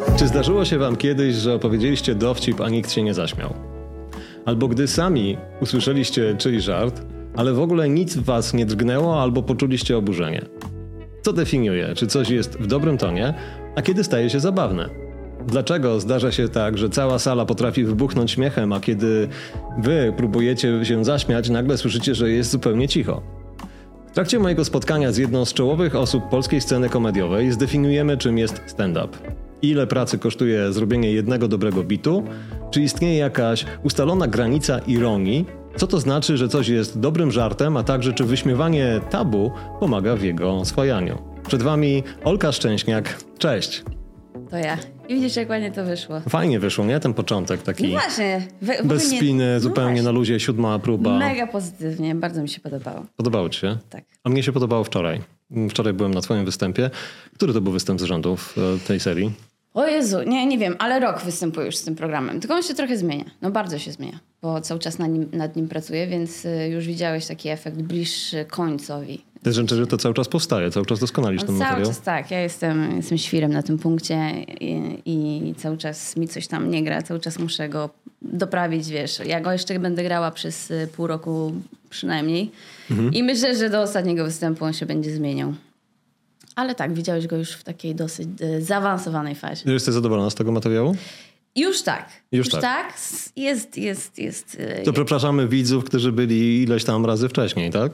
Czy zdarzyło się wam kiedyś, że opowiedzieliście dowcip, a nikt się nie zaśmiał? Albo gdy sami usłyszeliście czyjś żart, ale w ogóle nic w was nie drgnęło albo poczuliście oburzenie? Co definiuje, czy coś jest w dobrym tonie, a kiedy staje się zabawne? Dlaczego zdarza się tak, że cała sala potrafi wybuchnąć śmiechem, a kiedy wy próbujecie się zaśmiać, nagle słyszycie, że jest zupełnie cicho? W trakcie mojego spotkania z jedną z czołowych osób polskiej sceny komediowej zdefiniujemy, czym jest stand-up. Ile pracy kosztuje zrobienie jednego dobrego bitu? Czy istnieje jakaś ustalona granica ironii? Co to znaczy, że coś jest dobrym żartem, a także czy wyśmiewanie tabu pomaga w jego oswajaniu? Przed wami Olka Szczęśniak. Cześć! To ja. I widzisz, jak ładnie to wyszło. Fajnie wyszło, nie? Ten początek taki... No właśnie. Bez spiny, zupełnie na luzie, 7. próba. Mega pozytywnie, bardzo mi się podobało. Podobało ci się? Tak. A mnie się podobało wczoraj. Wczoraj byłem na twoim występie. Który to był występ z rzędu w tej serii? O Jezu, nie wiem, ale rok występuję już z tym programem. Tylko on się trochę zmienia. No bardzo się zmienia, bo cały czas nad nim pracuję, więc już widziałeś taki efekt bliższy końcowi. To znaczy, że to cały czas powstaje, cały czas doskonalisz ten materiał? Cały czas tak. Ja jestem świrem na tym punkcie i cały czas mi coś tam nie gra. Cały czas muszę go doprawić, wiesz. Ja go jeszcze będę grała przez pół roku przynajmniej. I myślę, że do ostatniego występu on się będzie zmieniał. Ale tak, widziałeś go już w takiej dosyć zaawansowanej fazie. Jesteś zadowolona z tego materiału? Już tak. Już tak. Jest. To przepraszamy widzów, którzy byli ileś tam razy wcześniej, tak?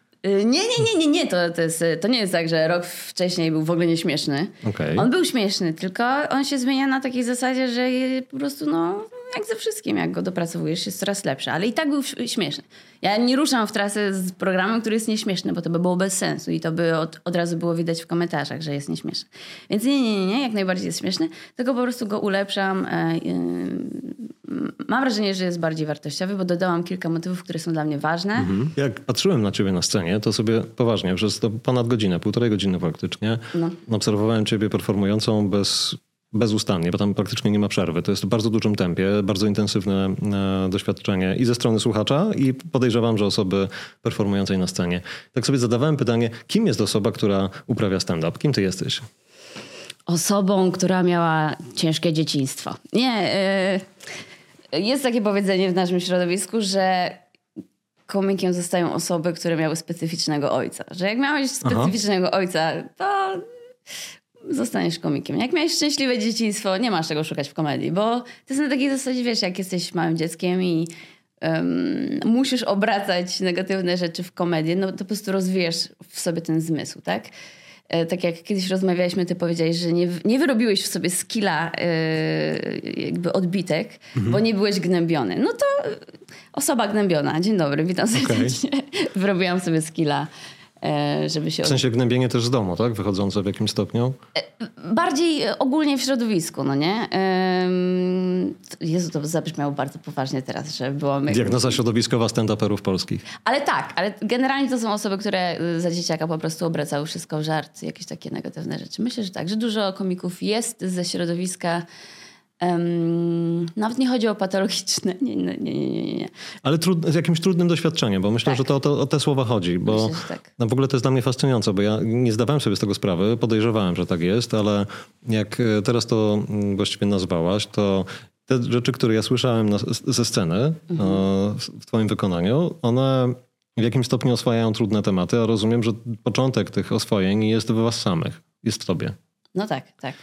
Nie. To nie jest tak, że rok wcześniej był w ogóle nieśmieszny. Okay. On był śmieszny, tylko on się zmienia na takiej zasadzie, że po prostu jak ze wszystkim, jak go dopracowujesz, jest coraz lepszy. Ale i tak był śmieszny. Ja nie ruszam w trasę z programem, który jest nieśmieszny, bo to by było bez sensu i to by od razu było widać w komentarzach, że jest nieśmieszny. Więc nie, jak najbardziej jest śmieszny, tylko po prostu go ulepszam. Mam wrażenie, że jest bardziej wartościowy, bo dodałam kilka motywów, które są dla mnie ważne. Jak patrzyłem na ciebie na scenie, to sobie poważnie, przez to ponad godzinę, 1,5 godziny praktycznie, obserwowałem ciebie performującą bezustannie, bo tam praktycznie nie ma przerwy. To jest w bardzo dużym tempie, bardzo intensywne doświadczenie i ze strony słuchacza i podejrzewam, że osoby performującej na scenie. Tak sobie zadawałem pytanie, kim jest osoba, która uprawia stand-up? Kim ty jesteś? Osobą, która miała ciężkie dzieciństwo. Jest takie powiedzenie w naszym środowisku, że komikiem zostają osoby, które miały specyficznego ojca. Że jak miałeś specyficznego ojca, to zostaniesz komikiem. Jak miałeś szczęśliwe dzieciństwo, nie masz czego szukać w komedii, bo to jest na takiej zasadzie, wiesz, jak jesteś małym dzieckiem i musisz obracać negatywne rzeczy w komedię, no to po prostu rozwijasz w sobie ten zmysł, tak? Tak jak kiedyś rozmawialiśmy, ty powiedziałeś, że nie wyrobiłeś w sobie skilla jakby odbitek, bo nie byłeś gnębiony. No to osoba gnębiona. Dzień dobry, witam serdecznie. Wyrobiłam sobie skilla, żeby się... W sensie gnębienie też z domu, tak? Wychodzące w jakimś stopniu? Bardziej ogólnie w środowisku, no nie? Jezu, to zabrzmiało bardzo poważnie teraz, że byłam... Diagnoza środowiskowa stand-uperów polskich. Ale generalnie to są osoby, które za dzieciaka po prostu obracały wszystko w żart, jakieś takie negatywne rzeczy. Myślę, że tak, że dużo komików jest ze środowiska. Nawet nie chodzi o patologiczne. Nie. Ale z jakimś trudnym doświadczeniem, bo myślę, że to o te słowa chodzi. Bo myślę, że tak. W ogóle to jest dla mnie fascynujące, bo ja nie zdawałem sobie z tego sprawy, podejrzewałem, że tak jest, ale jak teraz to właściwie nazwałaś, to te rzeczy, które ja słyszałem ze sceny w twoim wykonaniu, one w jakimś stopniu oswajają trudne tematy, a rozumiem, że początek tych oswojeń jest we was samych, jest w tobie. No tak.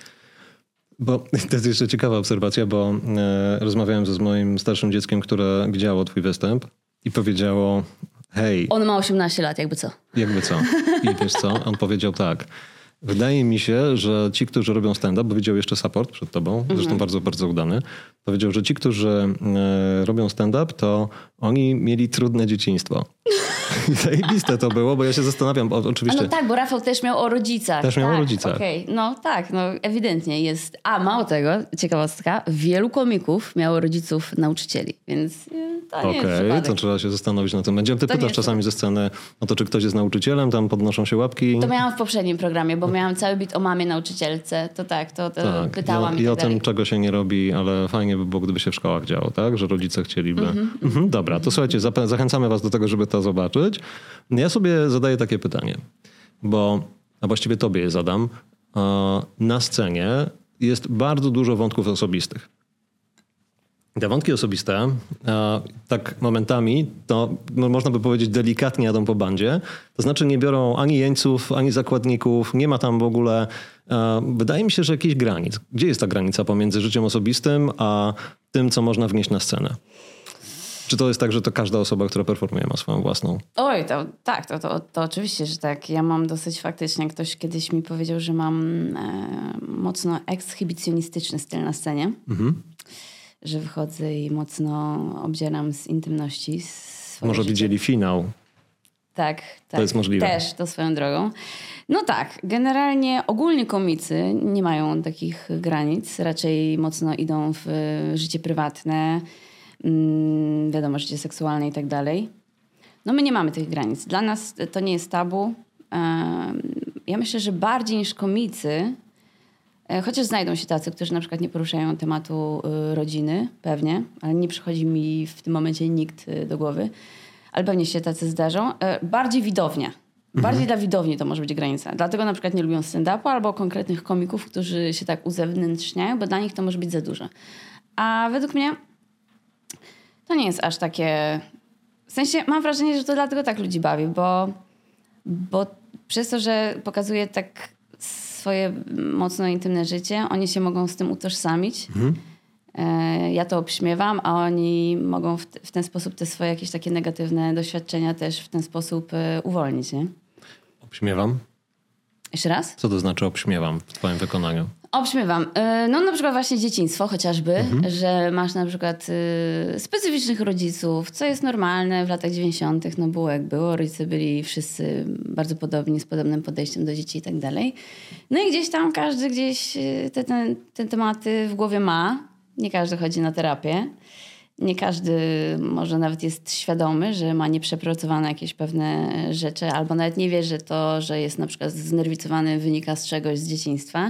Bo to jest jeszcze ciekawa obserwacja, bo rozmawiałem z moim starszym dzieckiem, które widziało twój występ i powiedziało, hej... On ma 18 lat, jakby co. Jakby co. I wiesz co? On powiedział tak. Wydaje mi się, że ci, którzy robią stand-up, bo widział jeszcze support przed tobą, zresztą bardzo, bardzo udany, powiedział, że ci, którzy robią stand-up, to oni mieli trudne dzieciństwo. I zajebiste to było, bo ja się zastanawiam, bo oczywiście... No tak, bo Rafał też miał o rodzicach. Też miał o rodzicach. Okej. No tak, ewidentnie jest. A mało tego, ciekawostka, wielu komików miało rodziców nauczycieli, więc to nie jest przypadek. To trzeba się zastanowić na tym. Ty pytasz czasami ze sceny o to, czy ktoś jest nauczycielem, tam podnoszą się łapki. To miałam w poprzednim programie, bo miałam cały bit o mamie nauczycielce, to pytałam i o tym, czego się nie robi, ale fajnie by było, gdyby się w szkołach działo, tak? Że rodzice chcieliby... Dobra, to słuchajcie, zachęcamy was do tego, żeby to zobaczyć. Ja sobie zadaję takie pytanie, a właściwie tobie je zadam. Na scenie jest bardzo dużo wątków osobistych. Te wątki osobiste, tak momentami, to można by powiedzieć delikatnie jadą po bandzie. To znaczy nie biorą ani jeńców, ani zakładników. Nie ma tam w ogóle, wydaje mi się, że jakichś granic. Gdzie jest ta granica pomiędzy życiem osobistym, a tym, co można wnieść na scenę? Czy to jest tak, że to każda osoba, która performuje, ma swoją własną? Oj, to oczywiście, że tak. Ja mam dosyć faktycznie, ktoś kiedyś mi powiedział, że mam mocno ekshibicjonistyczny styl na scenie. Że wychodzę i mocno obdzieram z intymności. Może życie. widzieli finał. Tak. To jest możliwe. Też, to swoją drogą. No tak, generalnie ogólnie komicy nie mają takich granic. Raczej mocno idą w życie prywatne, wiadomo, życie seksualne i tak dalej. No my nie mamy tych granic. Dla nas to nie jest tabu. Ja myślę, że bardziej niż komicy, chociaż znajdą się tacy, którzy na przykład nie poruszają tematu rodziny, pewnie, ale nie przychodzi mi w tym momencie nikt do głowy, ale pewnie się tacy zdarzą. Bardziej widownia. Bardziej dla widowni to może być granica. Dlatego na przykład nie lubią stand-upu albo konkretnych komików, którzy się tak uzewnętrzniają, bo dla nich to może być za dużo. A według mnie to nie jest aż takie... W sensie mam wrażenie, że to dlatego tak ludzi bawi, bo przez to, że pokazuje tak swoje mocno intymne życie, oni się mogą z tym utożsamić. Ja to obśmiewam, a oni mogą w ten sposób te swoje jakieś takie negatywne doświadczenia też w ten sposób uwolnić, nie? Obśmiewam? Jeszcze raz? Co to znaczy obśmiewam w twoim wykonaniu? Obśmiewam. No na przykład właśnie dzieciństwo chociażby, że masz na przykład specyficznych rodziców, co jest normalne w latach 90. No było jak było, rodzice byli wszyscy bardzo podobni, z podobnym podejściem do dzieci i tak dalej. No i gdzieś tam każdy te tematy w głowie ma. Nie każdy chodzi na terapię. Nie każdy może nawet jest świadomy, że ma nieprzepracowane jakieś pewne rzeczy, albo nawet nie wie, że to, że jest na przykład znerwicowany, wynika z czegoś z dzieciństwa.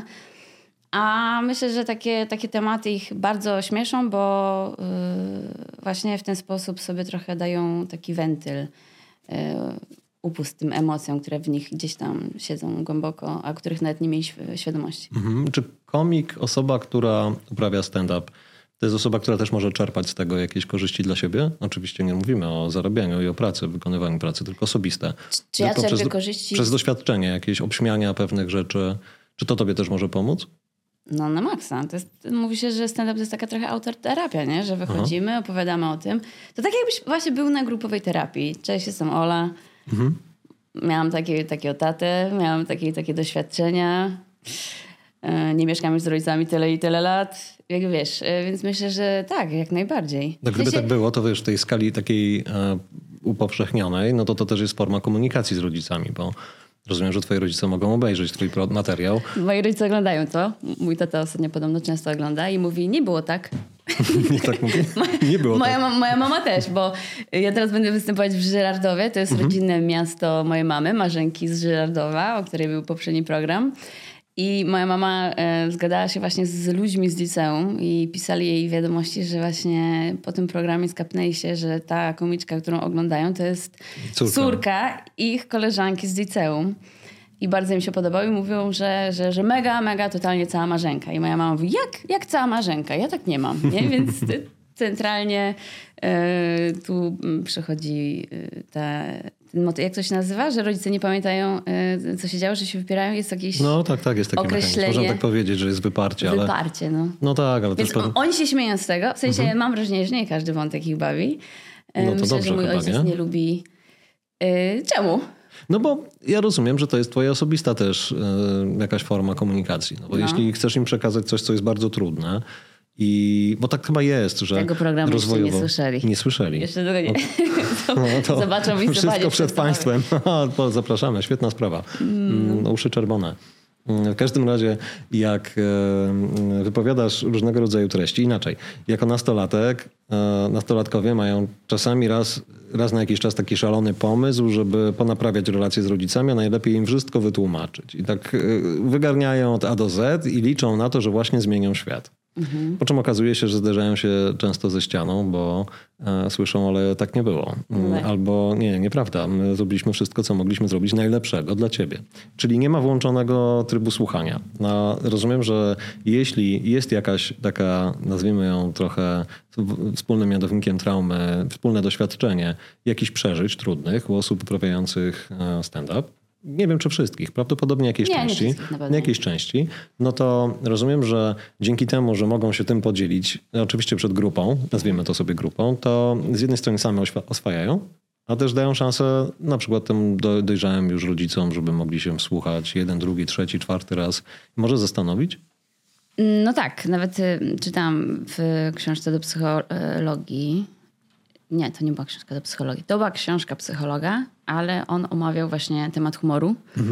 A myślę, że takie tematy ich bardzo śmieszą, bo właśnie w ten sposób sobie trochę dają taki wentyl, upust tym emocjom, które w nich gdzieś tam siedzą głęboko, a których nawet nie mieli świadomości. Czy komik, osoba, która uprawia stand-up, to jest osoba, która też może czerpać z tego jakieś korzyści dla siebie? Oczywiście nie mówimy o zarabianiu i o pracy, wykonywaniu pracy, tylko osobiste. Czy ja czerpię korzyści? Przez doświadczenie, jakieś obśmiania pewnych rzeczy. Czy to tobie też może pomóc? No na maksa. Mówi się, że stand-up to jest taka trochę autoterapia, nie? Że wychodzimy, opowiadamy o tym. To tak jakbyś właśnie był na grupowej terapii. Cześć, jestem Ola. Miałam takiego tatę, miałam takie doświadczenia. Nie mieszkam już z rodzicami tyle i tyle lat. Jak wiesz, więc myślę, że tak, jak najbardziej. No, gdyby tak było, to wiesz, w tej skali takiej upowszechnionej, no to też jest forma komunikacji z rodzicami, bo rozumiem, że twoi rodzice mogą obejrzeć twój materiał. Moi rodzice oglądają to. Mój tata ostatnio podobno często ogląda i mówi, nie było tak. Nie tak mówi? Nie było tak. Moja mama też, bo ja teraz będę występować w Żyrardowie. To jest rodzinne miasto mojej mamy, Marzenki z Żyrardowa, o której był poprzedni program. I moja mama zgadała się właśnie z ludźmi z liceum i pisali jej wiadomości, że właśnie po tym programie skapnęli się, że ta komiczka, którą oglądają, to jest córka ich koleżanki z liceum. I bardzo im się podobało i mówią, że mega totalnie cała Marzenka. I moja mama mówi, jak cała Marzenka? Ja tak nie mam, nie? Więc centralnie tu przychodzi jak to się nazywa? Że rodzice nie pamiętają, co się działo, że się wypierają? Jest jakieś No tak, jest taki mechanizm. Można tak powiedzieć, że jest wyparcie. Wyparcie, no. No tak, ale więc też... Oni się śmieją z tego. W sensie mam wrażenie, że nie każdy wątek ich bawi. No to myślę, dobrze, że mój ojciec nie lubi... Czemu? No bo ja rozumiem, że to jest twoja osobista też jakaś forma komunikacji. No bo jeśli chcesz im przekazać coś, co jest bardzo trudne, bo tak chyba jest, że tego programu rozwojowo... jeszcze nie słyszeli. Nie słyszeli. Jeszcze tego nie. To zobaczą w wszystko przed państwem. Zapraszamy, świetna sprawa. Uszy czerwone. W każdym razie, jak wypowiadasz różnego rodzaju treści, inaczej, jako nastolatkowie mają czasami raz na jakiś czas taki szalony pomysł, żeby ponaprawiać relacje z rodzicami, a najlepiej im wszystko wytłumaczyć. I tak wygarniają od A do Z i liczą na to, że właśnie zmienią świat. Po czym okazuje się, że zderzają się często ze ścianą, bo słyszą, ale tak nie było. Albo nieprawda. My zrobiliśmy wszystko, co mogliśmy zrobić najlepszego dla ciebie. Czyli nie ma włączonego trybu słuchania. Rozumiem, że jeśli jest jakaś taka, nazwijmy ją trochę wspólnym mianownikiem traumy, wspólne doświadczenie jakichś przeżyć trudnych u osób uprawiających stand-up, nie wiem czy wszystkich, prawdopodobnie jakiejś części, no to rozumiem, że dzięki temu, że mogą się tym podzielić, oczywiście przed grupą, nazwijmy to sobie grupą, to z jednej strony same oswajają, a też dają szansę na przykład tym dojrzałym już rodzicom, żeby mogli się wsłuchać jeden, drugi, trzeci, czwarty raz. Może zastanowić? No tak, nawet czytałam w książce do psychologii. Nie, to nie była książka do psychologii. To była książka psychologa, ale on omawiał właśnie temat humoru.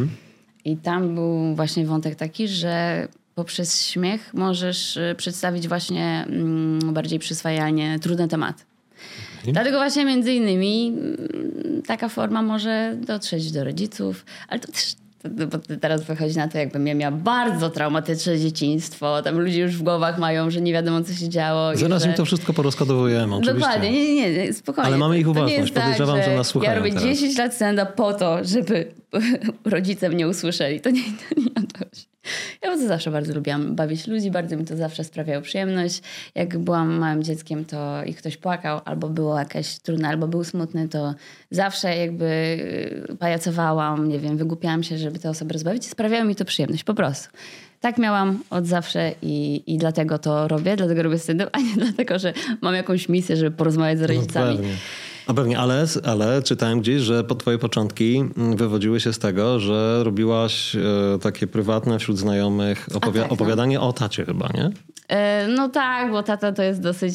I tam był właśnie wątek taki, że poprzez śmiech możesz przedstawić właśnie bardziej przyswajalnie trudne tematy. Dlatego właśnie między innymi taka forma może dotrzeć do rodziców, ale to też bo teraz wychodzi na to, jakbym ja miała bardzo traumatyczne dzieciństwo. Tam ludzie już w głowach mają, że nie wiadomo, co się działo. Zaraz im to wszystko porozkodowujemy, oczywiście. Dokładnie, nie, spokojnie. Ale mamy ich uważność, podejrzewam, że nas słuchają. Ja robię teraz 10 lat stand-up po to, żeby rodzice mnie usłyszeli. To nie o to chodzi. Ja bardzo zawsze bardzo lubiłam bawić ludzi, bardzo mi to zawsze sprawiało przyjemność. Jak byłam małym dzieckiem, to i ktoś płakał, albo było jakieś trudne, albo był smutny, to zawsze jakby pajacowałam, nie wiem, wygłupiałam się, żeby te osoby rozbawić i sprawiało mi to przyjemność, po prostu. Tak miałam od zawsze i dlatego to robię, dlatego robię stand-up, a nie dlatego, że mam jakąś misję, żeby porozmawiać z rodzicami. No pewnie, ale czytałem gdzieś, że twoje początki wywodziły się z tego, że robiłaś takie prywatne wśród znajomych opowiadanie o tacie chyba, nie? No tak, bo tata to jest dosyć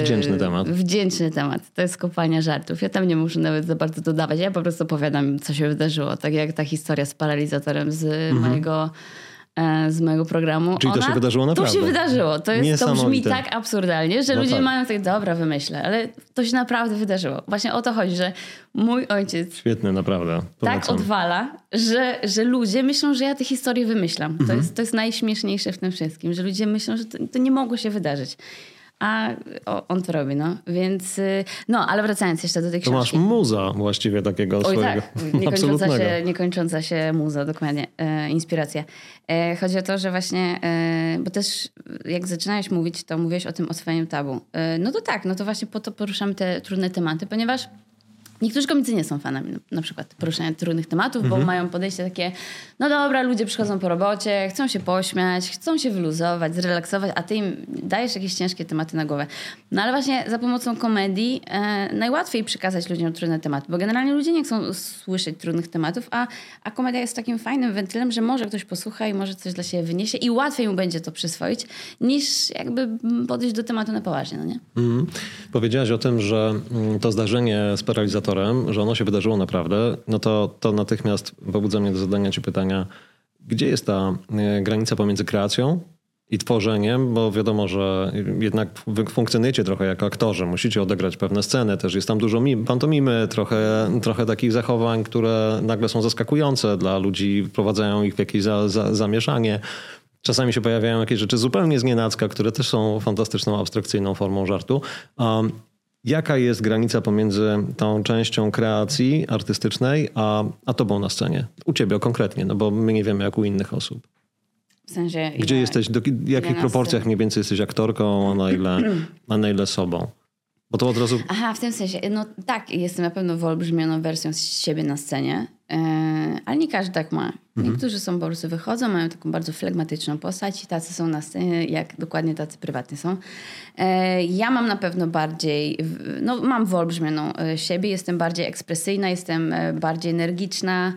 wdzięczny temat. To jest kopalnia żartów. Ja tam nie muszę nawet za bardzo dodawać. Ja po prostu opowiadam, co się wydarzyło. Tak jak ta historia z paralizatorem z mojego programu. Czyli to się wydarzyło naprawdę? To się wydarzyło. To brzmi tak absurdalnie, że ludzie mają tak, dobra, wymyślę, ale to się naprawdę wydarzyło. Właśnie o to chodzi, że mój ojciec świetny, naprawdę. Tak odwala, że ludzie myślą, że ja te historie wymyślam. To jest najśmieszniejsze w tym wszystkim, że ludzie myślą, że to nie mogło się wydarzyć. A on to robi, no. Więc, ale wracając jeszcze do tej książki. To masz muza właściwie takiego swojego. Tak, niekończąca się muza, dokładnie, inspiracja. Chodzi o to, że właśnie, bo też jak zaczynałeś mówić, to mówiłeś o tym oswojeniu tabu. No to właśnie po to poruszamy te trudne tematy, ponieważ niektórzy komicy nie są fanami na przykład poruszania trudnych tematów, bo mają podejście takie, no dobra, ludzie przychodzą po robocie, chcą się pośmiać, chcą się wyluzować, zrelaksować, a ty im dajesz jakieś ciężkie tematy na głowę. No ale właśnie za pomocą komedii najłatwiej przekazać ludziom trudne tematy, bo generalnie ludzie nie chcą słyszeć trudnych tematów, a komedia jest takim fajnym wentylem, że może ktoś posłucha i może coś dla siebie wyniesie i łatwiej mu będzie to przyswoić, niż jakby podejść do tematu na poważnie, no nie? Powiedziałaś o tym, że to zdarzenie z paralizatorem, że ono się wydarzyło naprawdę, no to natychmiast pobudza mnie do zadania ci pytania, gdzie jest ta granica pomiędzy kreacją i tworzeniem, bo wiadomo, że jednak wy funkcjonujecie trochę jako aktorzy, musicie odegrać pewne sceny, też jest tam dużo pantomimy, trochę takich zachowań, które nagle są zaskakujące dla ludzi, wprowadzają ich w jakieś zamieszanie. Czasami się pojawiają jakieś rzeczy zupełnie znienacka, które też są fantastyczną, abstrakcyjną formą żartu. Jaka jest granica pomiędzy tą częścią kreacji artystycznej, a tobą na scenie? U ciebie konkretnie, no bo my nie wiemy jak u innych osób. W sensie... Gdzie jesteś, w jakich proporcjach mniej więcej jesteś aktorką, a na ile sobą? Bo to od razu... Aha, w tym sensie. No tak, jestem na pewno wyolbrzymioną wersją z siebie na scenie, ale nie każdy tak ma. Niektórzy są po prostu wychodzą, mają taką bardzo flegmatyczną postać i tacy są na scenie, jak dokładnie tacy prywatnie są. Ja mam na pewno bardziej, mam wyolbrzymioną siebie, jestem bardziej ekspresyjna, jestem bardziej energiczna,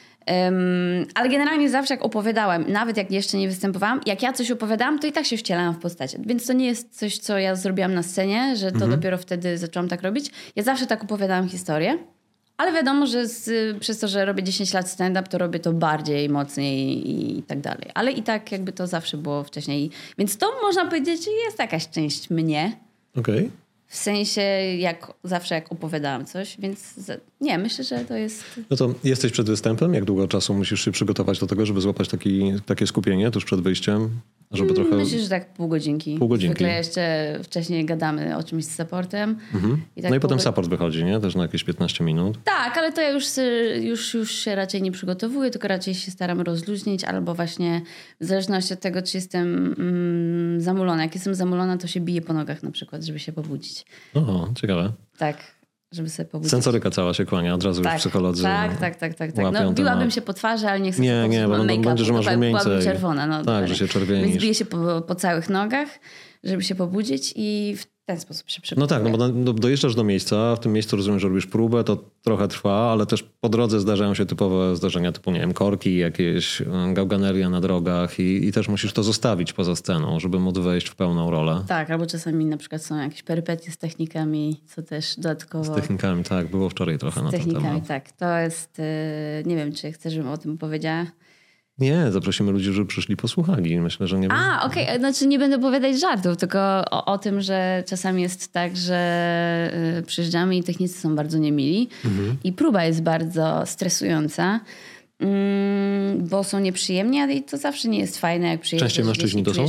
ale generalnie zawsze jak opowiadałam, nawet jak jeszcze nie występowałam, jak ja coś opowiadałam, to i tak się wcielałam w postaci. Więc to nie jest coś, co ja zrobiłam na scenie, że to dopiero wtedy zaczęłam tak robić. Ja zawsze tak opowiadałam historię, ale wiadomo, że przez to, że robię 10 lat stand-up, to robię to bardziej, mocniej i tak dalej. Ale i tak jakby to zawsze było wcześniej. Więc to można powiedzieć, że jest jakaś część mnie. Okej. W sensie jak opowiadałam coś, więc nie, myślę, że to jest... No to jesteś przed występem? Jak długo czasu musisz się przygotować do tego, żeby złapać takie skupienie tuż przed wyjściem? Żeby trochę... Myślę, że tak pół godzinki. Zwykle jeszcze wcześniej gadamy o czymś z supportem. I tak no i potem support wychodzi, nie? Też na jakieś 15 minut. Tak, ale to ja już się raczej nie przygotowuję, tylko raczej się staram rozluźnić albo właśnie w zależności od tego, czy jestem zamulona. Jak jestem zamulona, to się biję po nogach na przykład, żeby się pobudzić. O, ciekawe. Tak. Żeby sobie pobudzić. Sensoryka cała się kłania, od razu już psycholodzy. Tak. No, biłabym się po twarzy, ale nie chcę nie, bo będzie, że masz rumieńce. Byłabym czerwona. No, tak, że się czerwienisz. Więc biję się po całych nogach, żeby się pobudzić i w ten sposób się przygotowuję. No tak, no bo dojeżdżasz do miejsca, w tym miejscu rozumiem, że robisz próbę, to trochę trwa, ale też po drodze zdarzają się typowe zdarzenia typu, nie wiem, korki, jakieś gałganeria na drogach i też musisz to zostawić poza sceną, żeby móc wejść w pełną rolę. Tak, albo czasami na przykład są jakieś perypetie z technikami, co też dodatkowo... Z technikami, tak, było wczoraj trochę na ten temat. Z technikami, tak. To jest, nie wiem, czy chcesz, żebym o tym powiedziała. Nie, zaprosimy ludzi, żeby przyszli, posłuchali. Myślę, że nie... Okej. Znaczy nie będę opowiadać żartów, tylko o tym, że czasami jest tak, że przyjeżdżamy i technicy są bardzo niemili i próba jest bardzo stresująca, bo są nieprzyjemni, ale to zawsze nie jest fajne, jak przyjeżdżasz. Częściej mężczyźni to są?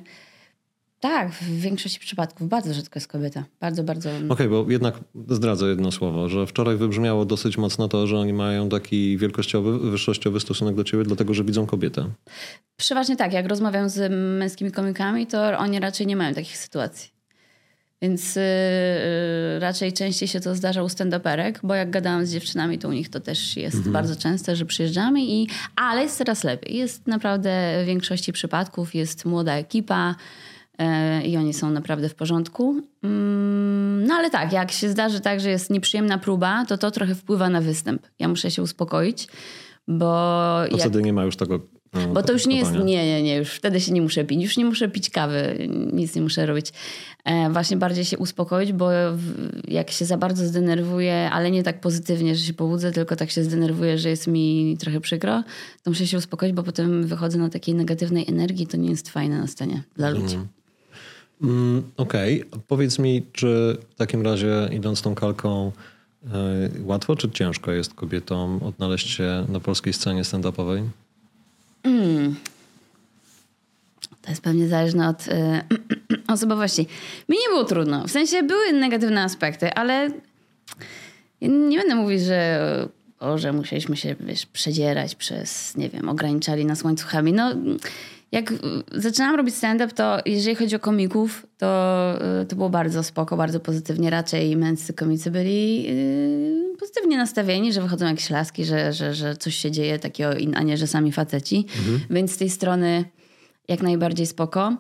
Tak, w większości przypadków. Bardzo rzadko jest kobieta. Bardzo, bardzo... Okej, bo jednak zdradzę jedno słowo, że wczoraj wybrzmiało dosyć mocno to, że oni mają taki wielkościowy, wyższościowy stosunek do ciebie, dlatego że widzą kobietę. Przeważnie tak. Jak rozmawiam z męskimi komikami, to oni raczej nie mają takich sytuacji. Więc raczej częściej się to zdarza u stand-uperek, bo jak gadałam z dziewczynami, to u nich to też jest bardzo częste, że przyjeżdżamy ale jest coraz lepiej. Jest naprawdę w większości przypadków, jest młoda ekipa, i oni są naprawdę w porządku. No ale tak, jak się zdarzy tak, że jest nieprzyjemna próba, to trochę wpływa na występ. Ja muszę się uspokoić, bo... Wtedy nie ma już tego... Bo to już nie jest... Nie, już wtedy się nie muszę pić. Już nie muszę pić kawy, nic nie muszę robić. Właśnie bardziej się uspokoić, bo jak się za bardzo zdenerwuję, ale nie tak pozytywnie, że się pobudzę, tylko tak się zdenerwuję, że jest mi trochę przykro, to muszę się uspokoić, bo potem wychodzę na takiej negatywnej energii. To nie jest fajne na scenie dla ludzi. Okej. Powiedz mi, czy w takim razie idąc tą kalką łatwo czy ciężko jest kobietom odnaleźć się na polskiej scenie stand-upowej? To jest pewnie zależne od osobowości. Mi nie było trudno. W sensie były negatywne aspekty, ale nie będę mówić, że musieliśmy się przedzierać przez, nie wiem, ograniczali nas łańcuchami. No, jak zaczynałam robić stand-up, to jeżeli chodzi o komików, to było bardzo spoko, bardzo pozytywnie. Raczej męscy komicy byli pozytywnie nastawieni, że wychodzą jakieś laski, że coś się dzieje takiego, a nie, że sami faceci. Więc z tej strony jak najbardziej spoko.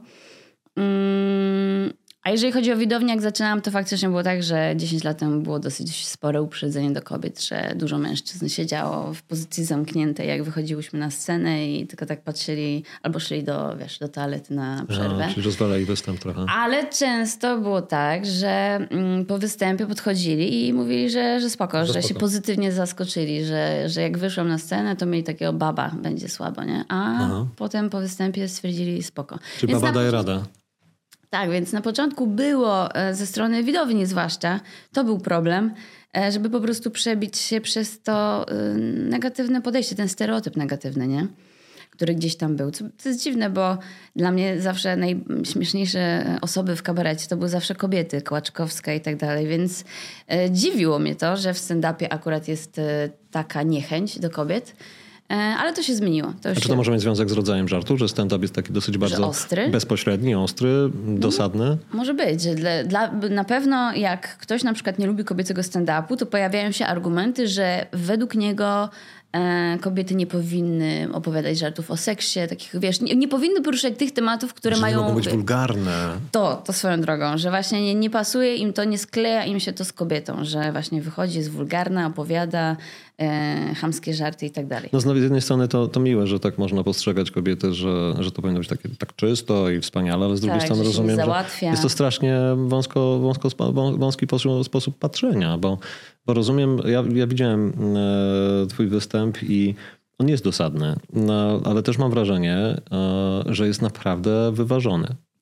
A jeżeli chodzi o widownię, jak zaczynałam, to faktycznie było tak, że 10 lat temu było dosyć spore uprzedzenie do kobiet, że dużo mężczyzn siedziało w pozycji zamkniętej, jak wychodziłyśmy na scenę i tylko tak patrzyli, albo szli do toalety na przerwę. Czyli rozwalali występ trochę. Ale często było tak, że po występie podchodzili i mówili, że spoko, że się pozytywnie zaskoczyli, że jak wyszłam na scenę, to mieli takiego baba, będzie słabo, nie? A potem po występie stwierdzili spoko. Czyli baba daje radę. Tak, więc na początku było ze strony widowni zwłaszcza, to był problem, żeby po prostu przebić się przez to negatywne podejście, ten stereotyp negatywny, nie? Który gdzieś tam był. To jest dziwne, bo dla mnie zawsze najśmieszniejsze osoby w kabarecie to były zawsze kobiety, Kołaczkowska i tak dalej, więc dziwiło mnie to, że w stand-upie akurat jest taka niechęć do kobiet. Ale to się zmieniło. Czy to może mieć związek z rodzajem żartu, że stand-up jest taki dosyć bardzo ostry? Bezpośredni, ostry, dosadny? Może być. Że na pewno jak ktoś na przykład nie lubi kobiecego stand-upu, to pojawiają się argumenty, że według niego kobiety nie powinny opowiadać żartów o seksie, takich, wiesz, nie powinny poruszać tych tematów, które że mają... mogą być wulgarne. To swoją drogą, że właśnie nie pasuje im to, nie skleja im się to z kobietą, że właśnie wychodzi, jest wulgarna, opowiada chamskie żarty i tak dalej. No z jednej strony to miłe, że tak można postrzegać kobiety, że to powinno być takie tak czysto i wspaniale, ale z drugiej strony rozumiem, że jest to strasznie wąski sposób patrzenia, bo rozumiem, ja widziałem twój występ i on jest dosadny, ale też mam wrażenie, że jest naprawdę wyważony.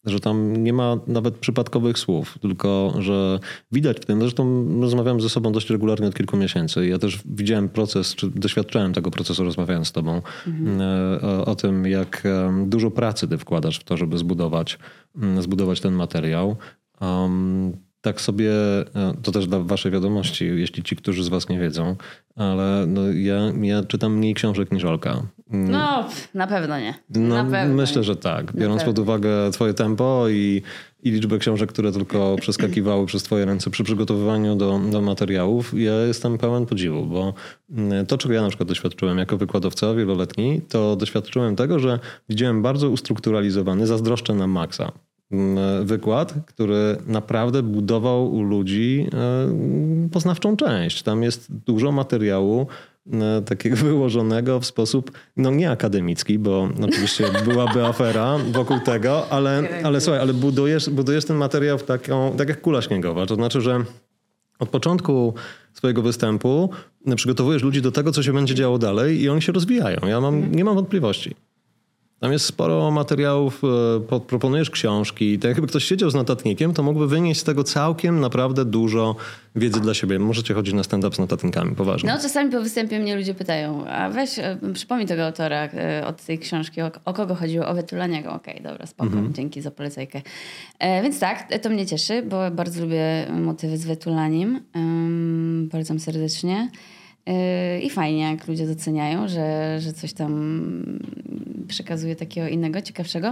Że tam nie ma nawet przypadkowych słów, tylko że widać w tym, zresztą rozmawiam ze sobą dość regularnie od kilku miesięcy. Ja też widziałem proces, czy doświadczałem tego procesu rozmawiając z tobą o tym, jak dużo pracy ty wkładasz w to, żeby zbudować ten materiał. Tak sobie, to też dla waszej wiadomości, jeśli ci, którzy z was nie wiedzą, ale no ja czytam mniej książek niż Olka. No, na pewno nie. No, na pewno myślę, nie. że tak. Biorąc pod uwagę twoje tempo i liczbę książek, które tylko przeskakiwały przez twoje ręce przy przygotowywaniu do materiałów, ja jestem pełen podziwu, bo to, czego ja na przykład doświadczyłem jako wykładowca wieloletni, to doświadczyłem tego, że widziałem bardzo ustrukturalizowany, zazdroszczę na maksa, wykład, który naprawdę budował u ludzi poznawczą część. Tam jest dużo materiału takiego wyłożonego w sposób nie akademicki, bo oczywiście byłaby afera wokół tego, ale słuchaj, ale budujesz ten materiał tak jak kula śniegowa. To znaczy, że od początku swojego występu przygotowujesz ludzi do tego, co się będzie działo dalej i oni się rozwijają. Nie mam wątpliwości. Tam jest sporo materiałów, proponujesz książki. Tak jakby ktoś siedział z notatnikiem, to mógłby wynieść z tego całkiem naprawdę dużo wiedzy dla siebie. Możecie chodzić na stand-up z notatnikami, poważnie. No czasami po występie mnie ludzie pytają, a weź przypomnij tego autora od tej książki, o kogo chodziło? O Wetulaniego. Okej, dobra, spoko, dzięki za polecajkę. Więc tak, to mnie cieszy, bo bardzo lubię motywy z Wetulaniem. Polecam serdecznie. I fajnie, jak ludzie doceniają, że coś tam przekazuje takiego innego, ciekawszego.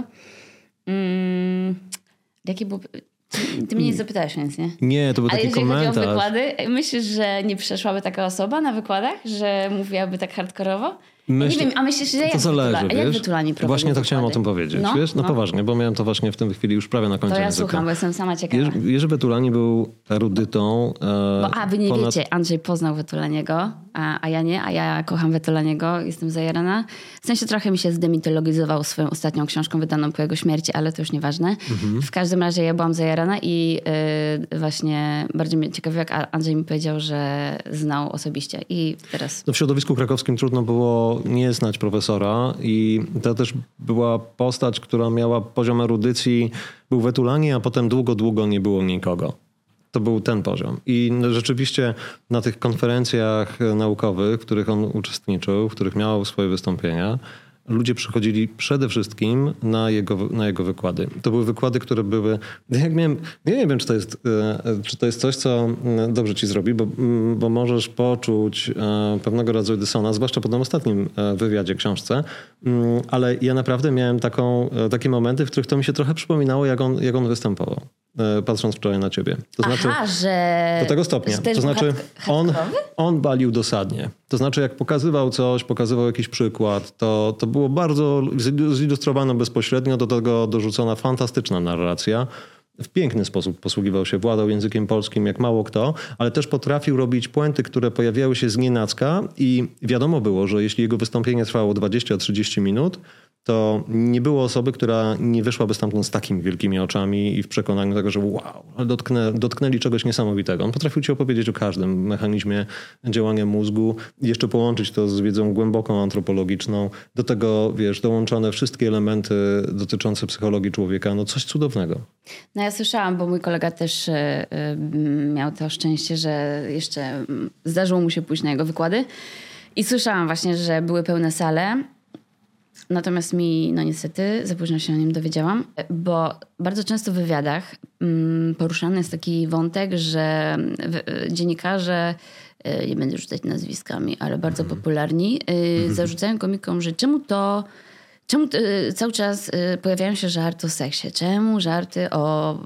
Jakie było... Ty mnie nie zapytałeś, więc nie? Nie, to był taki komentarz. Ale jeżeli chodzi o wykłady, myślisz, że nie przeszłaby taka osoba na wykładach? Że mówiłaby tak hardkorowo? Nie wiem, a myślisz, że jak Wetulani prowadzą Właśnie to chciałem o tym powiedzieć, wiesz? No poważnie, bo miałem to właśnie w tej chwili już prawie na końcu To ja języka. słucham, bo jestem sama ciekawa. Jerzy Wetulani był erudytą. Wy nie wiecie, Andrzej poznał Wetulaniego, a ja nie, a ja kocham Wetulaniego, jestem zajarana. W sensie trochę mi się zdemitologizował swoją ostatnią książką wydaną po jego śmierci, ale to już nieważne. W każdym razie ja byłam zajarana i właśnie bardziej mnie ciekawiło, jak Andrzej mi powiedział, że znał osobiście. I teraz... No w środowisku krakowskim trudno było nie znać profesora i to też była postać, która miała poziom erudycji. Był Wetulani, a potem długo nie było nikogo. To był ten poziom. I rzeczywiście na tych konferencjach naukowych, w których on uczestniczył, w których miał swoje wystąpienia, ludzie przychodzili przede wszystkim na jego wykłady. To były wykłady, które były... Ja nie wiem, czy to jest coś, co dobrze ci zrobi, bo możesz poczuć pewnego rodzaju dysonans, zwłaszcza po tym ostatnim wywiadzie, książce. Ale ja naprawdę miałem takie momenty, w których to mi się trochę przypominało, jak on występował. Patrząc wczoraj na ciebie. To znaczy, że... Do tego stopnia. To znaczy, on balił dosadnie. To znaczy, jak pokazywał jakiś przykład, to było bardzo zilustrowane bezpośrednio, do tego dorzucona fantastyczna narracja. W piękny sposób posługiwał się, władał językiem polskim jak mało kto, ale też potrafił robić puenty, które pojawiały się znienacka i wiadomo było, że jeśli jego wystąpienie trwało 20-30 minut, to nie było osoby, która nie wyszłaby stamtąd z takimi wielkimi oczami i w przekonaniu tego, że wow, ale dotknęli czegoś niesamowitego. On potrafił ci opowiedzieć o każdym mechanizmie działania mózgu i jeszcze połączyć to z wiedzą głęboką antropologiczną. Do tego, dołączone wszystkie elementy dotyczące psychologii człowieka. No coś cudownego. No ja słyszałam, bo mój kolega też miał to szczęście, że jeszcze zdarzyło mu się pójść na jego wykłady i słyszałam właśnie, że były pełne sale. Natomiast niestety za późno się o nim dowiedziałam, bo bardzo często w wywiadach poruszany jest taki wątek, że dziennikarze, nie będę rzucać nazwiskami, ale bardzo popularni, zarzucają komikom, że czemu cały czas pojawiają się żarty o seksie? Czemu żarty o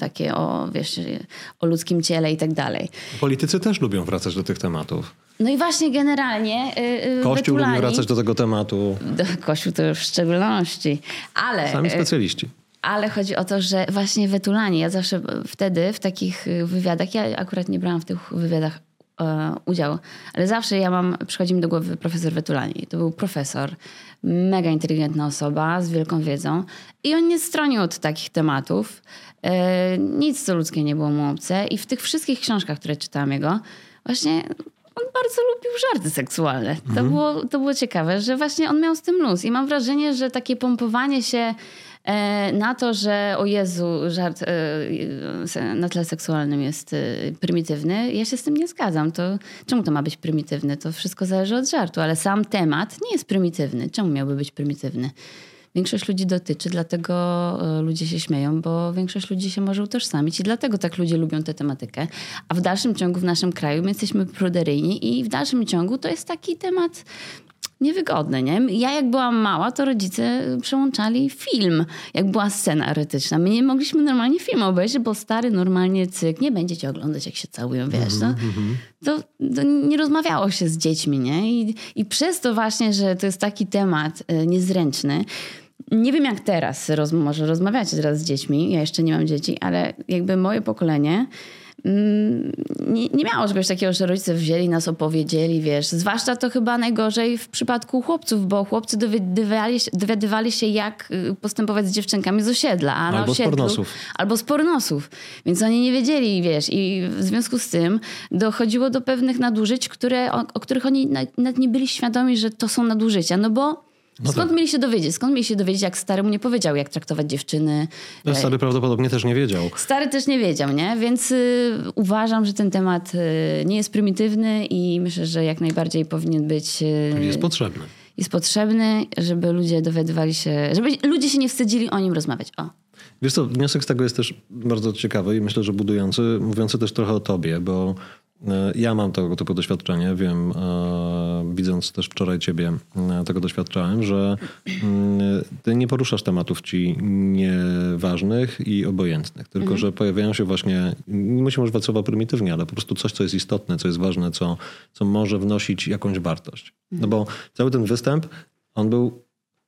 ludzkim ciele i tak dalej? Politycy też lubią wracać do tych tematów. No i właśnie generalnie Kościół lubi wracać do tego tematu. Kościół to już w szczególności. Sami specjaliści. Ale chodzi o to, że właśnie Wetulani, ja zawsze wtedy w takich wywiadach, ja akurat nie brałam w tych wywiadach udziału, ale zawsze przychodzi mi do głowy profesor Wetulani. To był profesor, mega inteligentna osoba z wielką wiedzą i on nie stronił od takich tematów. Nic co ludzkie nie było mu obce i w tych wszystkich książkach, które czytałam jego, właśnie on bardzo lubił żarty seksualne. To było ciekawe, że właśnie on miał z tym luz. I mam wrażenie, że takie pompowanie się na to, że o Jezu, żart na tle seksualnym jest prymitywny, ja się z tym nie zgadzam. Czemu to ma być prymitywne? To wszystko zależy od żartu, ale sam temat nie jest prymitywny. Czemu miałby być prymitywny? Większość ludzi dotyczy, dlatego ludzie się śmieją, bo większość ludzi się może utożsamić i dlatego tak ludzie lubią tę tematykę. A w dalszym ciągu w naszym kraju my jesteśmy pruderyjni i w dalszym ciągu to jest taki temat niewygodny, nie? Ja jak byłam mała, to rodzice przełączali film, jak była scena erotyczna. My nie mogliśmy normalnie film obejrzeć, bo stary normalnie nie będziecie oglądać, jak się całują, wiesz, no? To nie rozmawiało się z dziećmi, nie? I przez to właśnie, że to jest taki temat niezręczny, nie wiem jak teraz, może rozmawiacie teraz z dziećmi, ja jeszcze nie mam dzieci, ale jakby moje pokolenie nie miało czegoś takiego, że rodzice wzięli nas, opowiedzieli, wiesz. Zwłaszcza to chyba najgorzej w przypadku chłopców, bo chłopcy dowiadywali się, jak postępować z dziewczynkami z osiedla. A na osiedlu, albo z pornosów. Więc oni nie wiedzieli, wiesz. I w związku z tym dochodziło do pewnych nadużyć, o których oni nawet nie byli świadomi, że to są nadużycia. No bo skąd mieli się dowiedzieć? Skąd mieli się dowiedzieć, jak stary mu nie powiedział, jak traktować dziewczyny? No, stary prawdopodobnie też nie wiedział. Stary też nie wiedział, nie? Więc uważam, że ten temat nie jest prymitywny i myślę, że jak najbardziej powinien być... Jest potrzebny. Jest potrzebny, żeby ludzie dowiadywali się... Żeby ludzie się nie wstydzili o nim rozmawiać. O. Wiesz co, wniosek z tego jest też bardzo ciekawy i myślę, że budujący, mówiący też trochę o tobie, bo ja mam tego typu doświadczenie. Wiem, widząc też wczoraj ciebie, tego doświadczałem, że ty nie poruszasz tematów ci nieważnych i obojętnych, tylko że pojawiają się właśnie, nie musimy używać słowa prymitywnie, ale po prostu coś, co jest istotne, co jest ważne, co może wnosić jakąś wartość. No bo cały ten występ, on był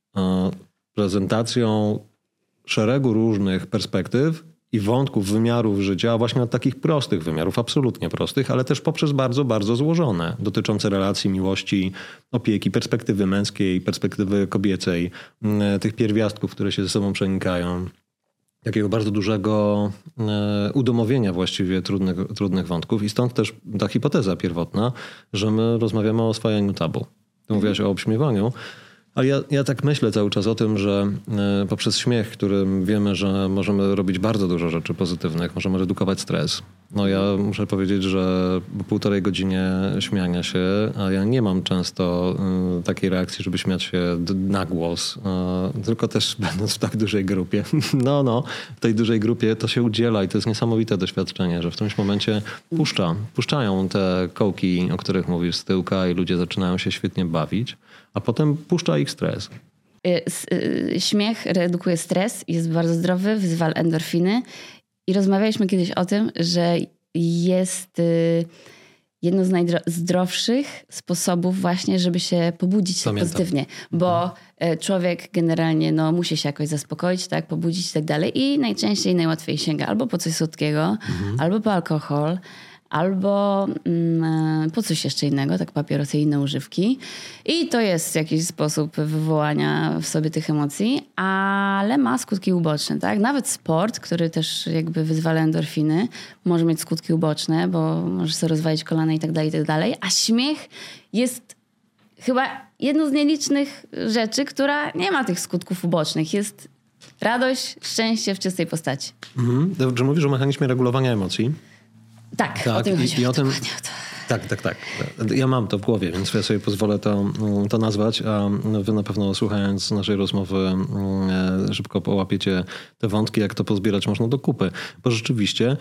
prezentacją szeregu różnych perspektyw i wątków, wymiarów życia, a właśnie od takich prostych wymiarów, absolutnie prostych, ale też poprzez bardzo, bardzo złożone, dotyczące relacji, miłości, opieki, perspektywy męskiej, perspektywy kobiecej, tych pierwiastków, które się ze sobą przenikają. Takiego bardzo dużego udomowienia właściwie trudnych wątków i stąd też ta hipoteza pierwotna, że my rozmawiamy o oswajaniu tabu. Ty mówiłaś o obśmiewaniu. Ale ja tak myślę cały czas o tym, że poprzez śmiech, którym wiemy, że możemy robić bardzo dużo rzeczy pozytywnych, możemy redukować stres. No ja muszę powiedzieć, że po 1,5 godzinie śmiania się, a ja nie mam często takiej reakcji, żeby śmiać się na głos, tylko też będąc w tak dużej grupie. W tej dużej grupie to się udziela i to jest niesamowite doświadczenie, że w którymś momencie puszczają te kołki, o których mówisz, z tyłka i ludzie zaczynają się świetnie bawić. A potem puszcza ich stres. Śmiech redukuje stres, jest bardzo zdrowy, wyzwala endorfiny. I rozmawialiśmy kiedyś o tym, że jest jedno z najzdrowszych sposobów właśnie, żeby się pobudzić pozytywnie. Bo człowiek generalnie musi się jakoś zaspokoić, tak, pobudzić i tak dalej. I najczęściej najłatwiej sięga albo po coś słodkiego, albo po alkohol, albo po coś jeszcze innego, tak papierosy i inne używki. I to jest jakiś sposób wywołania w sobie tych emocji, ale ma skutki uboczne, tak? Nawet sport, który też jakby wyzwala endorfiny, może mieć skutki uboczne, bo możesz sobie rozwalić kolana i tak dalej, a śmiech jest chyba jedną z nielicznych rzeczy, która nie ma tych skutków ubocznych. Jest radość, szczęście w czystej postaci. Czy mówisz o mechanizmie regulowania emocji? Tak, o tym chodzi. Tak. Ja mam to w głowie, więc ja sobie pozwolę to nazwać, a wy na pewno słuchając naszej rozmowy szybko połapiecie te wątki, jak to pozbierać można do kupy. Bo rzeczywiście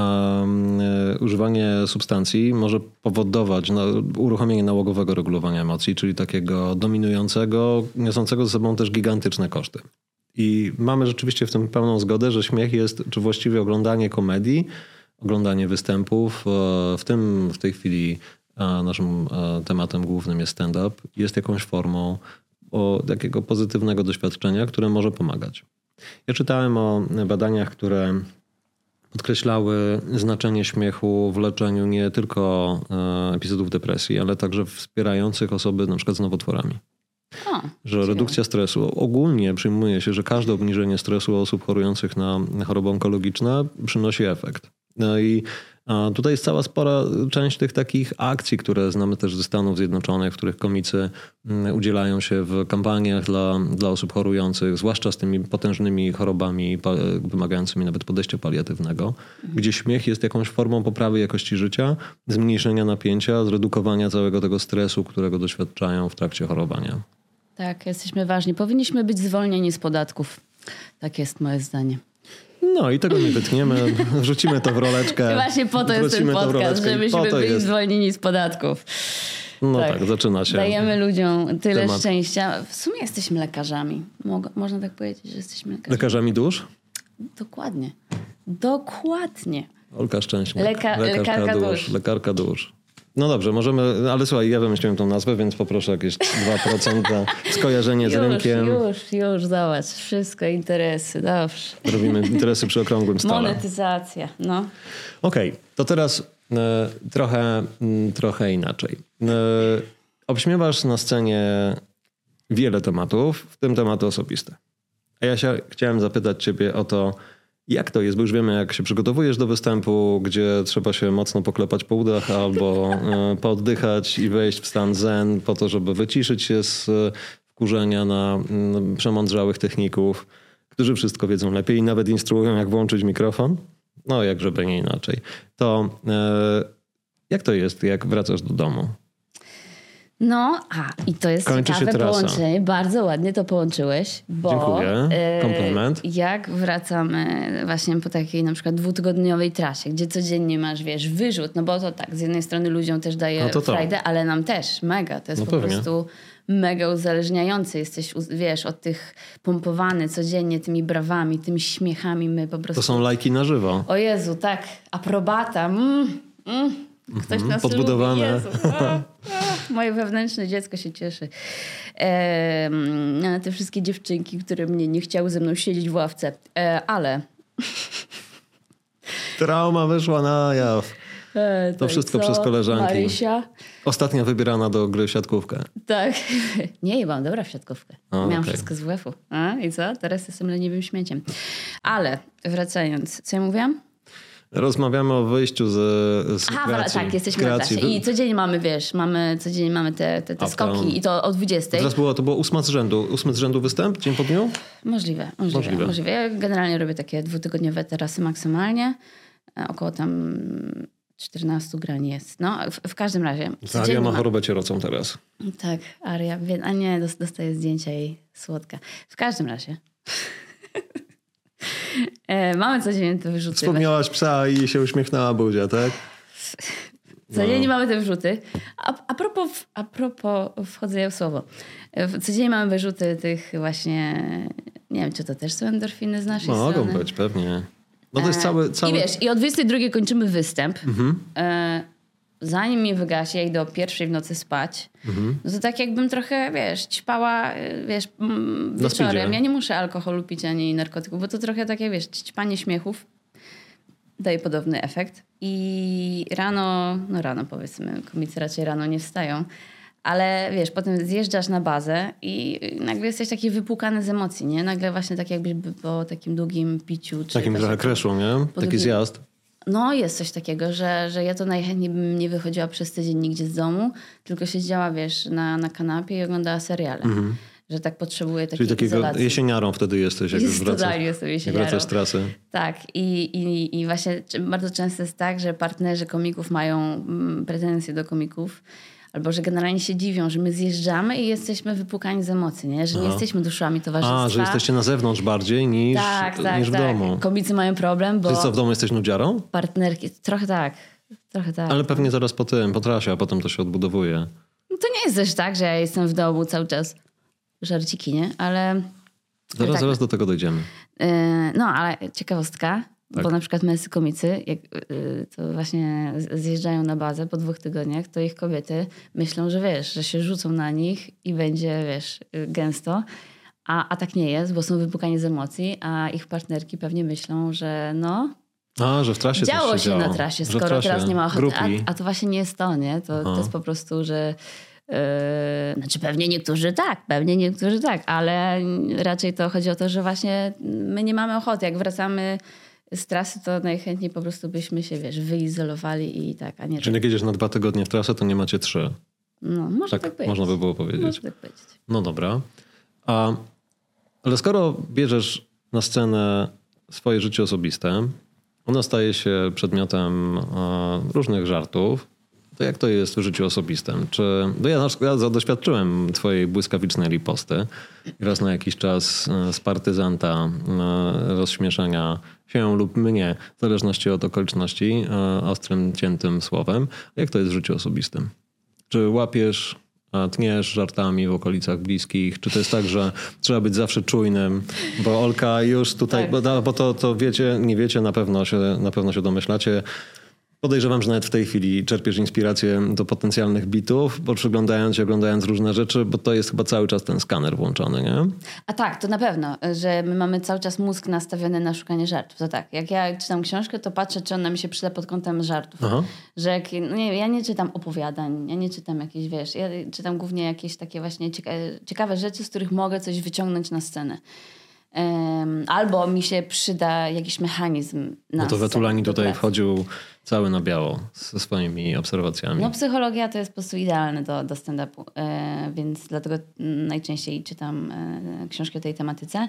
używanie substancji może powodować uruchomienie nałogowego regulowania emocji, czyli takiego dominującego, niosącego ze sobą też gigantyczne koszty. I mamy rzeczywiście w tym pełną zgodę, że śmiech jest, czy właściwie oglądanie komedii, oglądanie występów, w tej chwili naszym tematem głównym jest stand-up, jest jakąś formą takiego pozytywnego doświadczenia, które może pomagać. Ja czytałem o badaniach, które podkreślały znaczenie śmiechu w leczeniu nie tylko epizodów depresji, ale także wspierających osoby na przykład z nowotworami. Że redukcja stresu, ogólnie przyjmuje się, że każde obniżenie stresu osób chorujących na choroby onkologiczne przynosi efekt. No i A tutaj jest cała spora część tych takich akcji, które znamy też ze Stanów Zjednoczonych, w których komicy udzielają się w kampaniach dla osób chorujących, zwłaszcza z tymi potężnymi chorobami wymagającymi nawet podejścia paliatywnego, gdzie śmiech jest jakąś formą poprawy jakości życia, zmniejszenia napięcia, zredukowania całego tego stresu, którego doświadczają w trakcie chorowania. Tak, jesteśmy ważni. Powinniśmy być zwolnieni z podatków. Tak jest moje zdanie. No i tego nie wytniemy, wrzucimy to w roleczkę. I właśnie po to jest ten podcast, żebyśmy byli zwolnieni z podatków. No tak, zaczyna się. Dajemy ludziom tyle szczęścia. W sumie jesteśmy lekarzami. Można tak powiedzieć, że jesteśmy lekarzami. Lekarzami dusz? Dokładnie. Olka Szczęśnik. Lekarka dusz. Lekarka dusz. No dobrze, możemy, ale słuchaj, ja wymyśliłem tą nazwę, więc poproszę jakieś 2% za skojarzenie z rynkiem. Już, zobacz, wszystko, interesy, dobrze. Robimy interesy przy okrągłym stole. Monetyzacja, no. Okej, to teraz trochę inaczej. Obśmiewasz na scenie wiele tematów, w tym tematy osobiste. A ja chciałem zapytać ciebie o to, jak to jest, bo już wiemy, jak się przygotowujesz do występu, gdzie trzeba się mocno poklepać po udach albo pooddychać i wejść w stan zen po to, żeby wyciszyć się z wkurzenia na przemądrzałych techników, którzy wszystko wiedzą lepiej i nawet instruują, jak włączyć mikrofon. No, jak żeby nie inaczej. To jak to jest, jak wracasz do domu? No, i to jest ciekawe połączenie. Bardzo ładnie to połączyłeś, bo dziękuję. Komplement. Jak wracamy właśnie po takiej na przykład 2-tygodniowej trasie, gdzie codziennie masz, wyrzut, no bo to tak, z jednej strony ludziom też daje frajdę, ale nam też mega. To jest po prostu mega uzależniające. Jesteś, od tych pompowany codziennie tymi brawami, tymi śmiechami. My po prostu... To są lajki na żywo. O Jezu, tak. Aprobata. Ktoś nas podbudowane. Lubi. Jezu. Moje wewnętrzne dziecko się cieszy. Te wszystkie dziewczynki, które mnie nie chciały ze mną siedzieć w ławce. Ale... Trauma wyszła na jaw. To wszystko przez koleżanki. Marysia? Ostatnia wybierana do gry w siatkówkę. Tak. Nie, byłam dobra w siatkówkę. Miałam wszystko z WF-u. I co? Teraz jestem leniwym śmieciem. Ale wracając, co ja mówiłam? Rozmawiamy o wyjściu z kreacji. Tak, jesteśmy na trasie. I codziennie mamy te skoki i to o 20. Teraz to było 8 z rzędu występ, dzień po dniu? Możliwe. Ja generalnie robię takie 2-tygodniowe terasy maksymalnie. Około tam 14 grań jest. No, w każdym razie. Aria ma chorobę cierocą teraz. Tak, Aria. A nie, dostaję zdjęcia jej słodka. W każdym razie. Mamy codziennie te wyrzuty. Wspomniałaś psa i się uśmiechnęła Buzia, tak? Codziennie mamy te wyrzuty. A propos wchodzenia w słowo. Codziennie mamy wyrzuty tych właśnie... Nie wiem, czy to też są endorfiny z naszej strony? Mogą być, pewnie. No to jest cały... I o 22 kończymy występ. Zanim mi wygasi, ja idę o 1:00 w nocy spać. No to tak jakbym trochę, ćpała, wieczorem. Ja nie muszę alkoholu pić ani narkotyków, bo to trochę takie, ćpanie śmiechów daje podobny efekt. I rano powiedzmy, komicy raczej rano nie wstają, ale potem zjeżdżasz na bazę i nagle jesteś taki wypłukany z emocji, nie? Nagle właśnie tak jakbyś po takim długim piciu. Takim trochę kreszu, nie? Taki zjazd. No jest coś takiego, że ja to najchętniej bym nie wychodziła przez tydzień nigdzie z domu, tylko siedziała, na kanapie i oglądała seriale. Że tak potrzebuję takiej izolacji. Czyli takiego jesieniarą wtedy jesteś, jak już wracasz. Totalnie jestem jesieniarą. Jak wracasz z trasy. Tak. I właśnie bardzo często jest tak, że partnerzy komików mają pretensje do komików. Albo że generalnie się dziwią, że my zjeżdżamy i jesteśmy wypłukani z emocji, nie? Że nie jesteśmy duszami towarzystwa. Że jesteście na zewnątrz bardziej niż w domu. Komicy mają problem, bo... Ty co, w domu jesteś nudziarą? Partnerki, trochę tak. Ale pewnie zaraz po trasie, a potem to się odbudowuje. No to nie jest też tak, że ja jestem w domu cały czas. Żarciki, nie? Ale... Zaraz do tego dojdziemy. No, ale ciekawostka. Tak. Bo na przykład męscy komicy, jak to właśnie zjeżdżają na bazę po 2 tygodniach, to ich kobiety myślą, że że się rzucą na nich i będzie, gęsto. A tak nie jest, bo są wypukani z emocji, a ich partnerki pewnie myślą, że że w trasie działo się na trasie, skoro teraz nie ma ochoty. A to właśnie nie jest to, nie? To jest po prostu, że znaczy pewnie niektórzy tak, ale raczej to chodzi o to, że właśnie my nie mamy ochoty. Jak wracamy z trasy, to najchętniej po prostu byśmy się, wyizolowali i tak, a nie... Czyli jak jedziesz na 2 tygodnie w trasę, to nie macie 3. No, może tak być. Można by było powiedzieć. Może tak być. No dobra. Ale skoro bierzesz na scenę swoje życie osobiste, ono staje się przedmiotem różnych żartów, to jak to jest w życiu osobistym? Ja doświadczyłem twojej błyskawicznej riposty i raz na jakiś czas z partyzanta rozśmieszenia się lub mnie, w zależności od okoliczności, ostrym, ciętym słowem. Jak to jest w życiu osobistym? Czy łapiesz, tniesz żartami w okolicach bliskich? Czy to jest tak, że trzeba być zawsze czujnym? Bo Olka już tutaj, tak. bo to wiecie, nie wiecie, na pewno się domyślacie. Podejrzewam, że nawet w tej chwili czerpiesz inspirację do potencjalnych bitów, bo oglądając różne rzeczy, bo to jest chyba cały czas ten skaner włączony, nie? A tak, to na pewno, że my mamy cały czas mózg nastawiony na szukanie żartów. To tak, jak ja czytam książkę, to patrzę, czy ona mi się przyda pod kątem żartów. Aha. Że ja nie czytam opowiadań, ja nie czytam jakieś, ja czytam głównie jakieś takie właśnie ciekawe rzeczy, z których mogę coś wyciągnąć na scenę. Albo mi się przyda jakiś mechanizm na No to Vetulani tutaj wchodził cały na biało ze swoimi obserwacjami. No psychologia to jest po prostu idealne do stand-upu, więc dlatego najczęściej czytam książki o tej tematyce.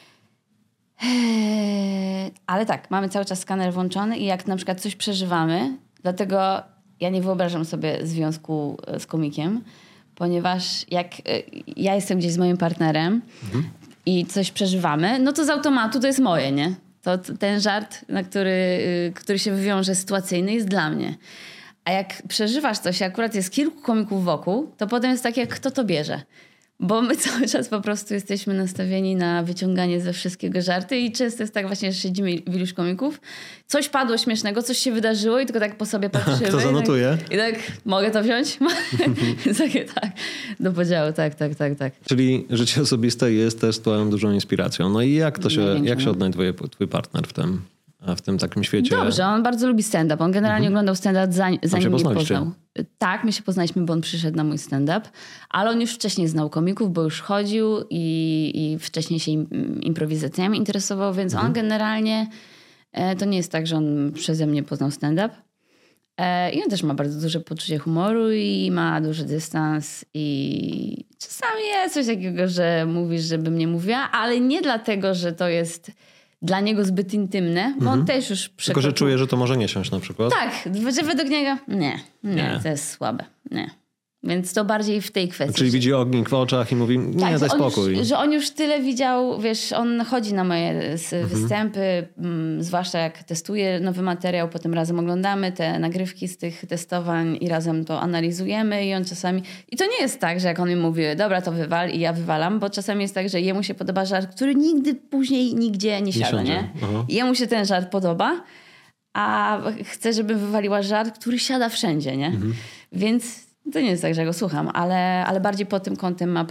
Ale tak, mamy cały czas skaner włączony i jak na przykład coś przeżywamy, dlatego ja nie wyobrażam sobie związku z komikiem, ponieważ jak ja jestem gdzieś z moim partnerem i coś przeżywamy, no to z automatu to jest moje, nie? To ten żart, który się wywiąże sytuacyjny, jest dla mnie. A jak przeżywasz coś, akurat jest kilku komików wokół, to potem jest tak, jak kto to bierze. Bo my cały czas po prostu jesteśmy nastawieni na wyciąganie ze wszystkiego żarty i często jest tak właśnie, że siedzimy w iluś komików, coś padło śmiesznego, coś się wydarzyło i tylko tak po sobie patrzymy. Kto zanotuje? I tak, mogę to wziąć? Takie tak, do podziału, tak. Czyli życie osobiste jest też twoją dużą inspiracją. No i jak się odnajduje twój partner w tym takim świecie? Dobrze, on bardzo lubi stand-up. On generalnie oglądał stand-up zanim mnie poznał. Tak, my się poznaliśmy, bo on przyszedł na mój stand-up, ale on już wcześniej znał komików, bo już chodził i wcześniej się improwizacjami interesował, więc on generalnie, to nie jest tak, że on przeze mnie poznał stand-up. I on też ma bardzo duże poczucie humoru i ma duży dystans i czasami jest coś takiego, że mówisz, żebym nie mówiła, ale nie dlatego, że to jest dla niego zbyt intymne, bo on też już Tylko, że czuje, że to może nie siąść na przykład? Tak, że według niego nie, to jest słabe, nie. Więc to bardziej w tej kwestii. Czyli widzi ognik w oczach i mówi, nie, daj spokój. Że on już tyle widział, wiesz, on chodzi na moje występy, zwłaszcza jak testuje nowy materiał, potem razem oglądamy te nagrywki z tych testowań i razem to analizujemy i on czasami... I to nie jest tak, że jak on mi mówi, dobra, to wywal i ja wywalam, bo czasami jest tak, że jemu się podoba żart, który nigdy później nigdzie nie siada, nie? I jemu się ten żart podoba, a chce, żebym wywaliła żart, który siada wszędzie, nie? Więc... To nie jest tak, że go słucham, ale bardziej pod tym kątem ma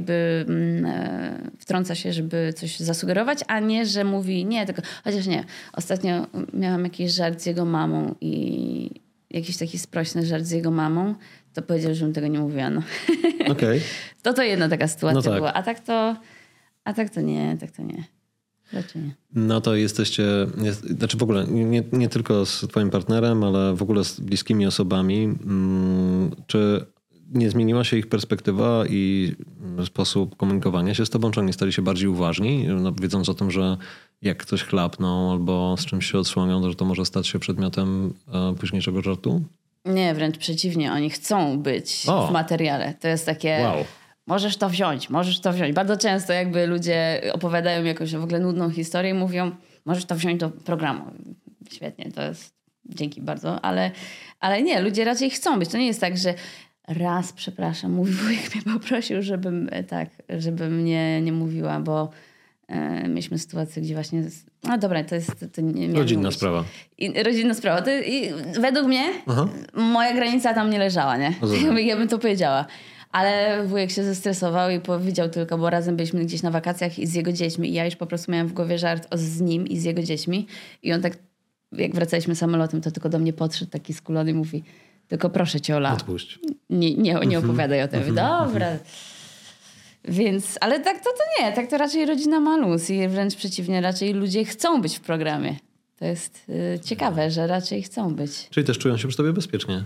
wtrąca się, żeby coś zasugerować, a nie, że mówi nie, tylko... Chociaż nie, ostatnio miałam jakiś żart z jego mamą i jakiś taki sprośny żart z jego mamą, to powiedział, żebym tego nie mówiła. No. Okay. To jedna taka sytuacja była. A tak to nie. Raczej nie. No to znaczy w ogóle nie tylko z twoim partnerem, ale w ogóle z bliskimi osobami. Czy nie zmieniła się ich perspektywa i sposób komunikowania się z tobą? Czy oni stali się bardziej uważni, wiedząc o tym, że jak ktoś chlapną albo z czymś się odsłonią, że to może stać się przedmiotem późniejszego żartu? Nie, wręcz przeciwnie. Oni chcą być w materiale. To jest takie... Wow. Możesz to wziąć. Bardzo często jakby ludzie opowiadają jakąś w ogóle nudną historię i mówią, możesz to wziąć do programu. Świetnie, to jest... Dzięki bardzo. Ale nie, ludzie raczej chcą być. To nie jest tak, że przepraszam, mój wujek mnie poprosił, żebym nie mówiła, bo mieliśmy sytuację, gdzie właśnie... No dobra, to jest... To nie rodzinna sprawa. Rodzinna sprawa. Według mnie moja granica tam nie leżała, nie? Ja bym to powiedziała. Ale wujek się zestresował i powiedział tylko, bo razem byliśmy gdzieś na wakacjach z jego dziećmi i ja już po prostu miałam w głowie żart z nim i z jego dziećmi. I on tak, jak wracaliśmy samolotem, to tylko do mnie podszedł taki skulony i mówi, tylko proszę cię, Ola, odpuść. Nie opowiadaj o tym. Dobra. Więc, ale tak to nie. Tak to raczej rodzina ma luz i wręcz przeciwnie, raczej ludzie chcą być w programie. To jest ciekawe, że raczej chcą być. Czyli też czują się przy tobie bezpiecznie?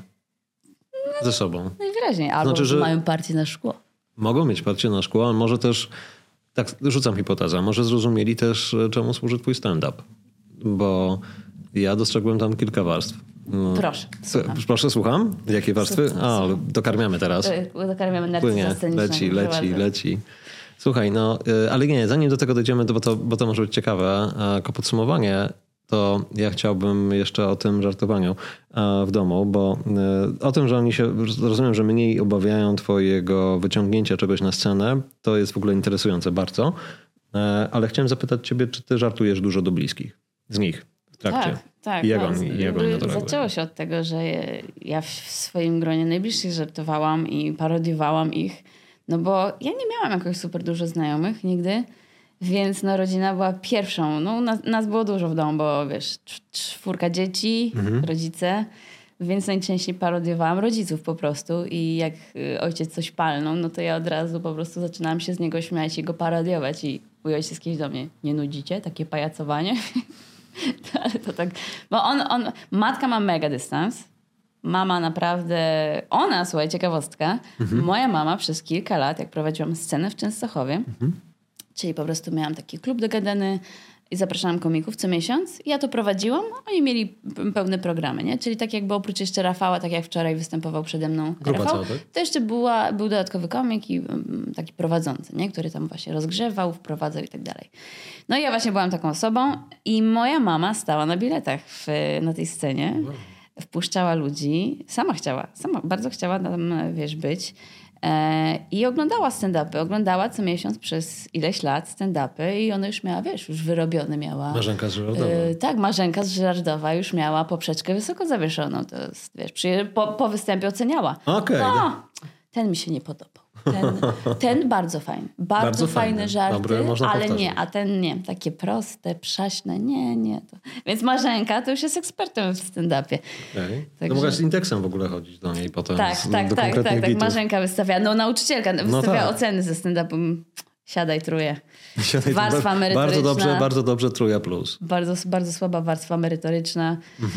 Ze sobą? Najwyraźniej. Albo znaczy, że mają parcie na szkło. Mogą mieć parcie na szkło, ale może też, tak rzucam hipotezę, może zrozumieli też, czemu służy twój stand-up. Bo ja dostrzegłem tam kilka warstw. Proszę, słucham. Proszę, słucham? Jakie warstwy? Dokarmiamy teraz. Dokarmiamy narcyza scenicznego. Leci. Słuchaj, ale nie, zanim do tego dojdziemy, bo to może być ciekawe, jako podsumowanie, to ja chciałbym jeszcze o tym żartowaniu w domu, bo o tym, że oni się, rozumiem, że mniej obawiają twojego wyciągnięcia czegoś na scenę, to jest w ogóle interesujące bardzo, ale chciałem zapytać ciebie, czy ty żartujesz dużo do bliskich z nich w trakcie? Tak. I jak oni na to reagują? Zaczęło się od tego, że ja w swoim gronie najbliższych żartowałam i parodiowałam ich, no bo ja nie miałam jakoś super dużo znajomych nigdy, więc rodzina była pierwszą. Nas było dużo w domu, bo wiesz, 4 dzieci, rodzice, więc najczęściej parodiowałam rodziców po prostu i jak ojciec coś palnął, no to ja od razu po prostu zaczynałam się z niego śmiać i go parodiować i mój ojciec kiedyś do mnie, nie nudzicie? Takie pajacowanie? Ale to tak, bo matka ma mega dystans. Mama naprawdę, słuchaj, ciekawostka, moja mama przez kilka lat, jak prowadziłam scenę w Częstochowie, czyli po prostu miałam taki klub dogadany i zapraszałam komików co miesiąc. I ja to prowadziłam, oni mieli pełne programy, nie? Czyli tak jakby oprócz jeszcze Rafała, tak jak wczoraj występował przede mną Rafał, to jeszcze był dodatkowy komik i taki prowadzący, nie? Który tam właśnie rozgrzewał, wprowadzał i tak dalej. No i ja właśnie byłam taką osobą i moja mama stała na biletach na tej scenie. Wow. Wpuszczała ludzi. Sama bardzo chciała tam, być. I oglądała stand-upy. Oglądała co miesiąc przez ileś lat stand-upy i ona już miała, już wyrobione miała. Marzenka z Żyrardowa. Tak, Marzenka z Żyrardowa już miała poprzeczkę wysoko zawieszoną. To jest, po występie oceniała. Okay. Ten mi się nie podobał. Ten bardzo fajny. Bardzo fajne żarty, dobry, można ale powtarzać. nie, a ten nie. Takie proste, przaśne, nie. Więc Marzenka to już jest ekspertem w stand-upie. Okay. Także... mogłaś z Indeksem w ogóle chodzić do niej potem. Tak. Marzenka wystawiała, nauczycielka wystawiała oceny ze stand-upem. Siadaj, truje. Warstwa merytoryczna. Bardzo dobrze, truja plus. Bardzo słaba warstwa merytoryczna.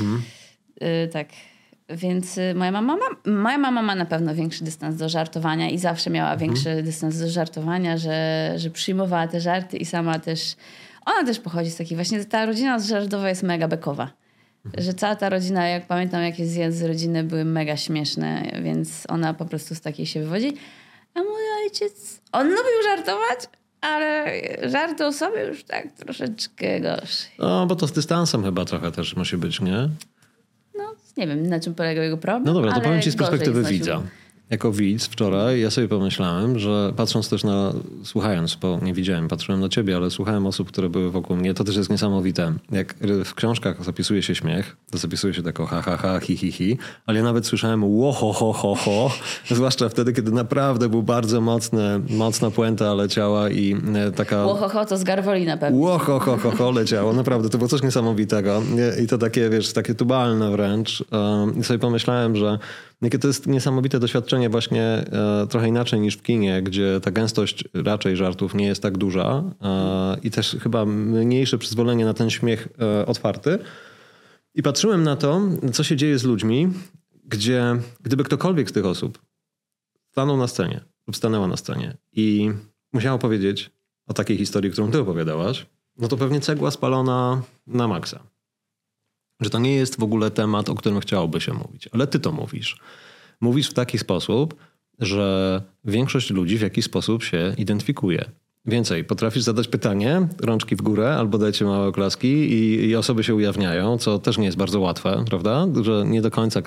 Tak. Więc moja mama ma na pewno większy dystans do żartowania i zawsze miała większy dystans do żartowania, że przyjmowała te żarty i sama też... Ona też pochodzi z takiej właśnie... Ta rodzina z Żyrardowa jest mega bekowa. Że cała ta rodzina, jak pamiętam, jakieś zjazdy z rodziny były mega śmieszne, więc ona po prostu z takiej się wywodzi. A mój ojciec, on lubił żartować, ale żarty o sobie już tak troszeczkę gorszy. No, bo to z dystansem chyba trochę też musi być, nie? Nie wiem, na czym polegał jego problem. No dobra, to powiem ci z perspektywy widza. Jako widz wczoraj ja sobie pomyślałem, że patrząc też słuchając, bo nie widziałem, patrzyłem na ciebie, ale słuchałem osób, które były wokół mnie, to też jest niesamowite. Jak w książkach zapisuje się śmiech, to zapisuje się tako ha, ha, ha, hi, hi, hi, ale ja nawet słyszałem ło, ho, ho, ho, ho, zwłaszcza wtedy, kiedy naprawdę był bardzo mocna puenta leciała i taka... Ło, ho, ho, to z Garwolina pewnie. Ło, ho, ho, ho, ho leciało, naprawdę, to było coś niesamowitego i to takie, takie tubalne wręcz. I sobie pomyślałem, że jakie to jest niesamowite doświadczenie właśnie trochę inaczej niż w kinie, gdzie ta gęstość raczej żartów nie jest tak duża i też chyba mniejsze przyzwolenie na ten śmiech otwarty. I patrzyłem na to, co się dzieje z ludźmi, gdzie gdyby ktokolwiek z tych osób stanął na scenie lub stanęła na scenie i musiała powiedzieć o takiej historii, którą ty opowiadałaś, no to pewnie cegła spalona na maksa. Że to nie jest w ogóle temat, o którym chciałoby się mówić. Ale ty to mówisz. Mówisz w taki sposób, że większość ludzi w jakiś sposób się identyfikuje. Więcej, potrafisz zadać pytanie, rączki w górę, albo dajcie małe oklaski i osoby się ujawniają, co też nie jest bardzo łatwe, prawda? Że nie do końca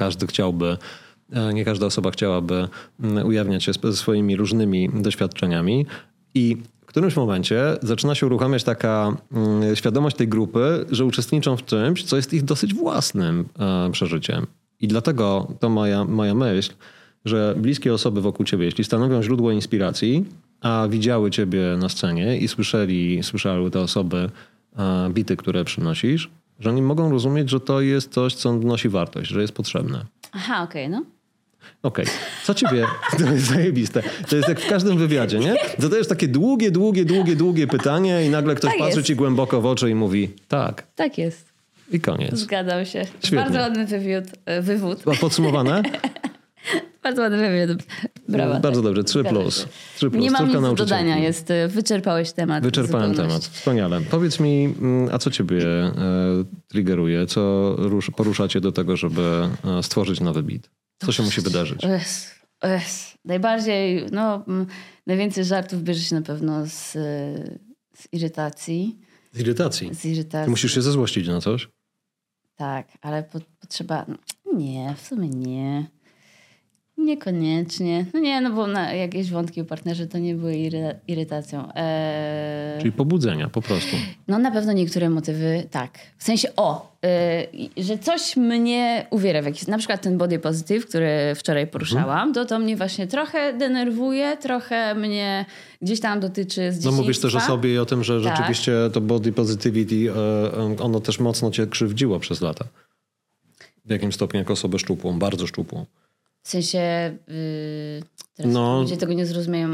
nie każda osoba chciałaby ujawniać się ze swoimi różnymi doświadczeniami. I w którymś momencie zaczyna się uruchamiać taka świadomość tej grupy, że uczestniczą w czymś, co jest ich dosyć własnym przeżyciem. I dlatego to moja myśl, że bliskie osoby wokół ciebie, jeśli stanowią źródło inspiracji, a widziały ciebie na scenie i słyszały te osoby bity, które przynosisz, że oni mogą rozumieć, że to jest coś, co wnosi wartość, że jest potrzebne. Aha, okej, no. Okej. Co ciebie... To jest zajebiste. To jest jak w każdym wywiadzie, nie? Zadajesz takie długie pytanie i nagle ktoś patrzy ci głęboko w oczy i mówi tak. Tak jest. I koniec. Zgadzam się. Świetnie. Bardzo ładny wywód. Podsumowane? Bardzo ładny wywiad. Brawa. Bardzo dobrze. 3+. 3+. Nie mam nic do nauczycielki. dodania. Wyczerpałeś temat. Wyczerpałem temat. Wspaniale. Powiedz mi, a co ciebie triggeruje? Co poruszacie do tego, żeby stworzyć nowy beat? Co się musi wydarzyć? Najbardziej, najwięcej żartów bierze się na pewno z irytacji. Z irytacji? Z irytacji. Ty musisz się zezłościć na coś? Tak, ale potrzeba... Nie, w sumie nie. Niekoniecznie. Bo jakieś wątki u partnerze to nie były irytacją. Czyli pobudzenia po prostu. Na pewno niektóre motywy tak. W sensie że coś mnie uwiera w jakiś... Na przykład ten body positive, który wczoraj poruszałam, to mnie właśnie trochę denerwuje, trochę mnie gdzieś tam dotyczy z dzieciństwa. Mówisz też o sobie i o tym, że rzeczywiście to body positivity, ono też mocno cię krzywdziło przez lata. W jakim stopniu jako osobę szczupłą, bardzo szczupłą. W sensie, teraz ludzie tego nie zrozumieją,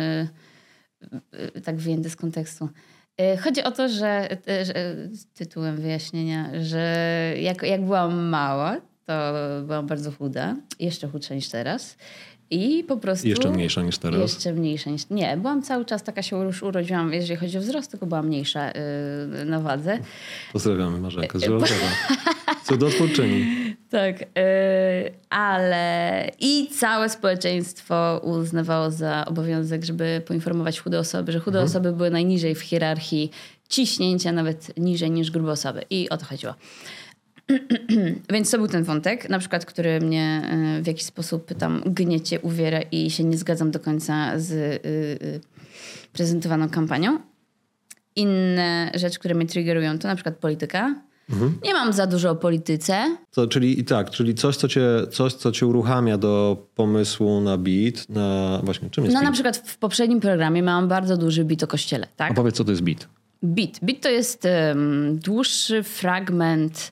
tak wyjęte z kontekstu. Chodzi o to, że tytułem wyjaśnienia, że jak byłam mała, to byłam bardzo chuda, jeszcze chudsza niż teraz. I po prostu... Jeszcze mniejsza niż teraz? Jeszcze mniejsza niż... Nie, byłam cały czas taka się już urodziłam, jeżeli chodzi o wzrost, tylko byłam mniejsza na wadze. Pozdrawiamy Marzenkę z Żołądkowa. Cudotwórczyni. Tak, ale i całe społeczeństwo uznawało za obowiązek, żeby poinformować chude osoby, że chude osoby były najniżej w hierarchii ciśnięcia, nawet niżej niż grube osoby. I o to chodziło. Więc to był ten wątek, na przykład, który mnie w jakiś sposób tam gniecie, uwiera i się nie zgadzam do końca z prezentowaną kampanią. Inne rzeczy, które mnie triggerują, to na przykład polityka. Nie mam za dużo o polityce. Czyli coś, co cię uruchamia do pomysłu na beat, właśnie czym jest beat? Na przykład w poprzednim programie miałam bardzo duży beat o kościele, tak? A powiedz, co to jest beat? Beat to jest dłuższy fragment...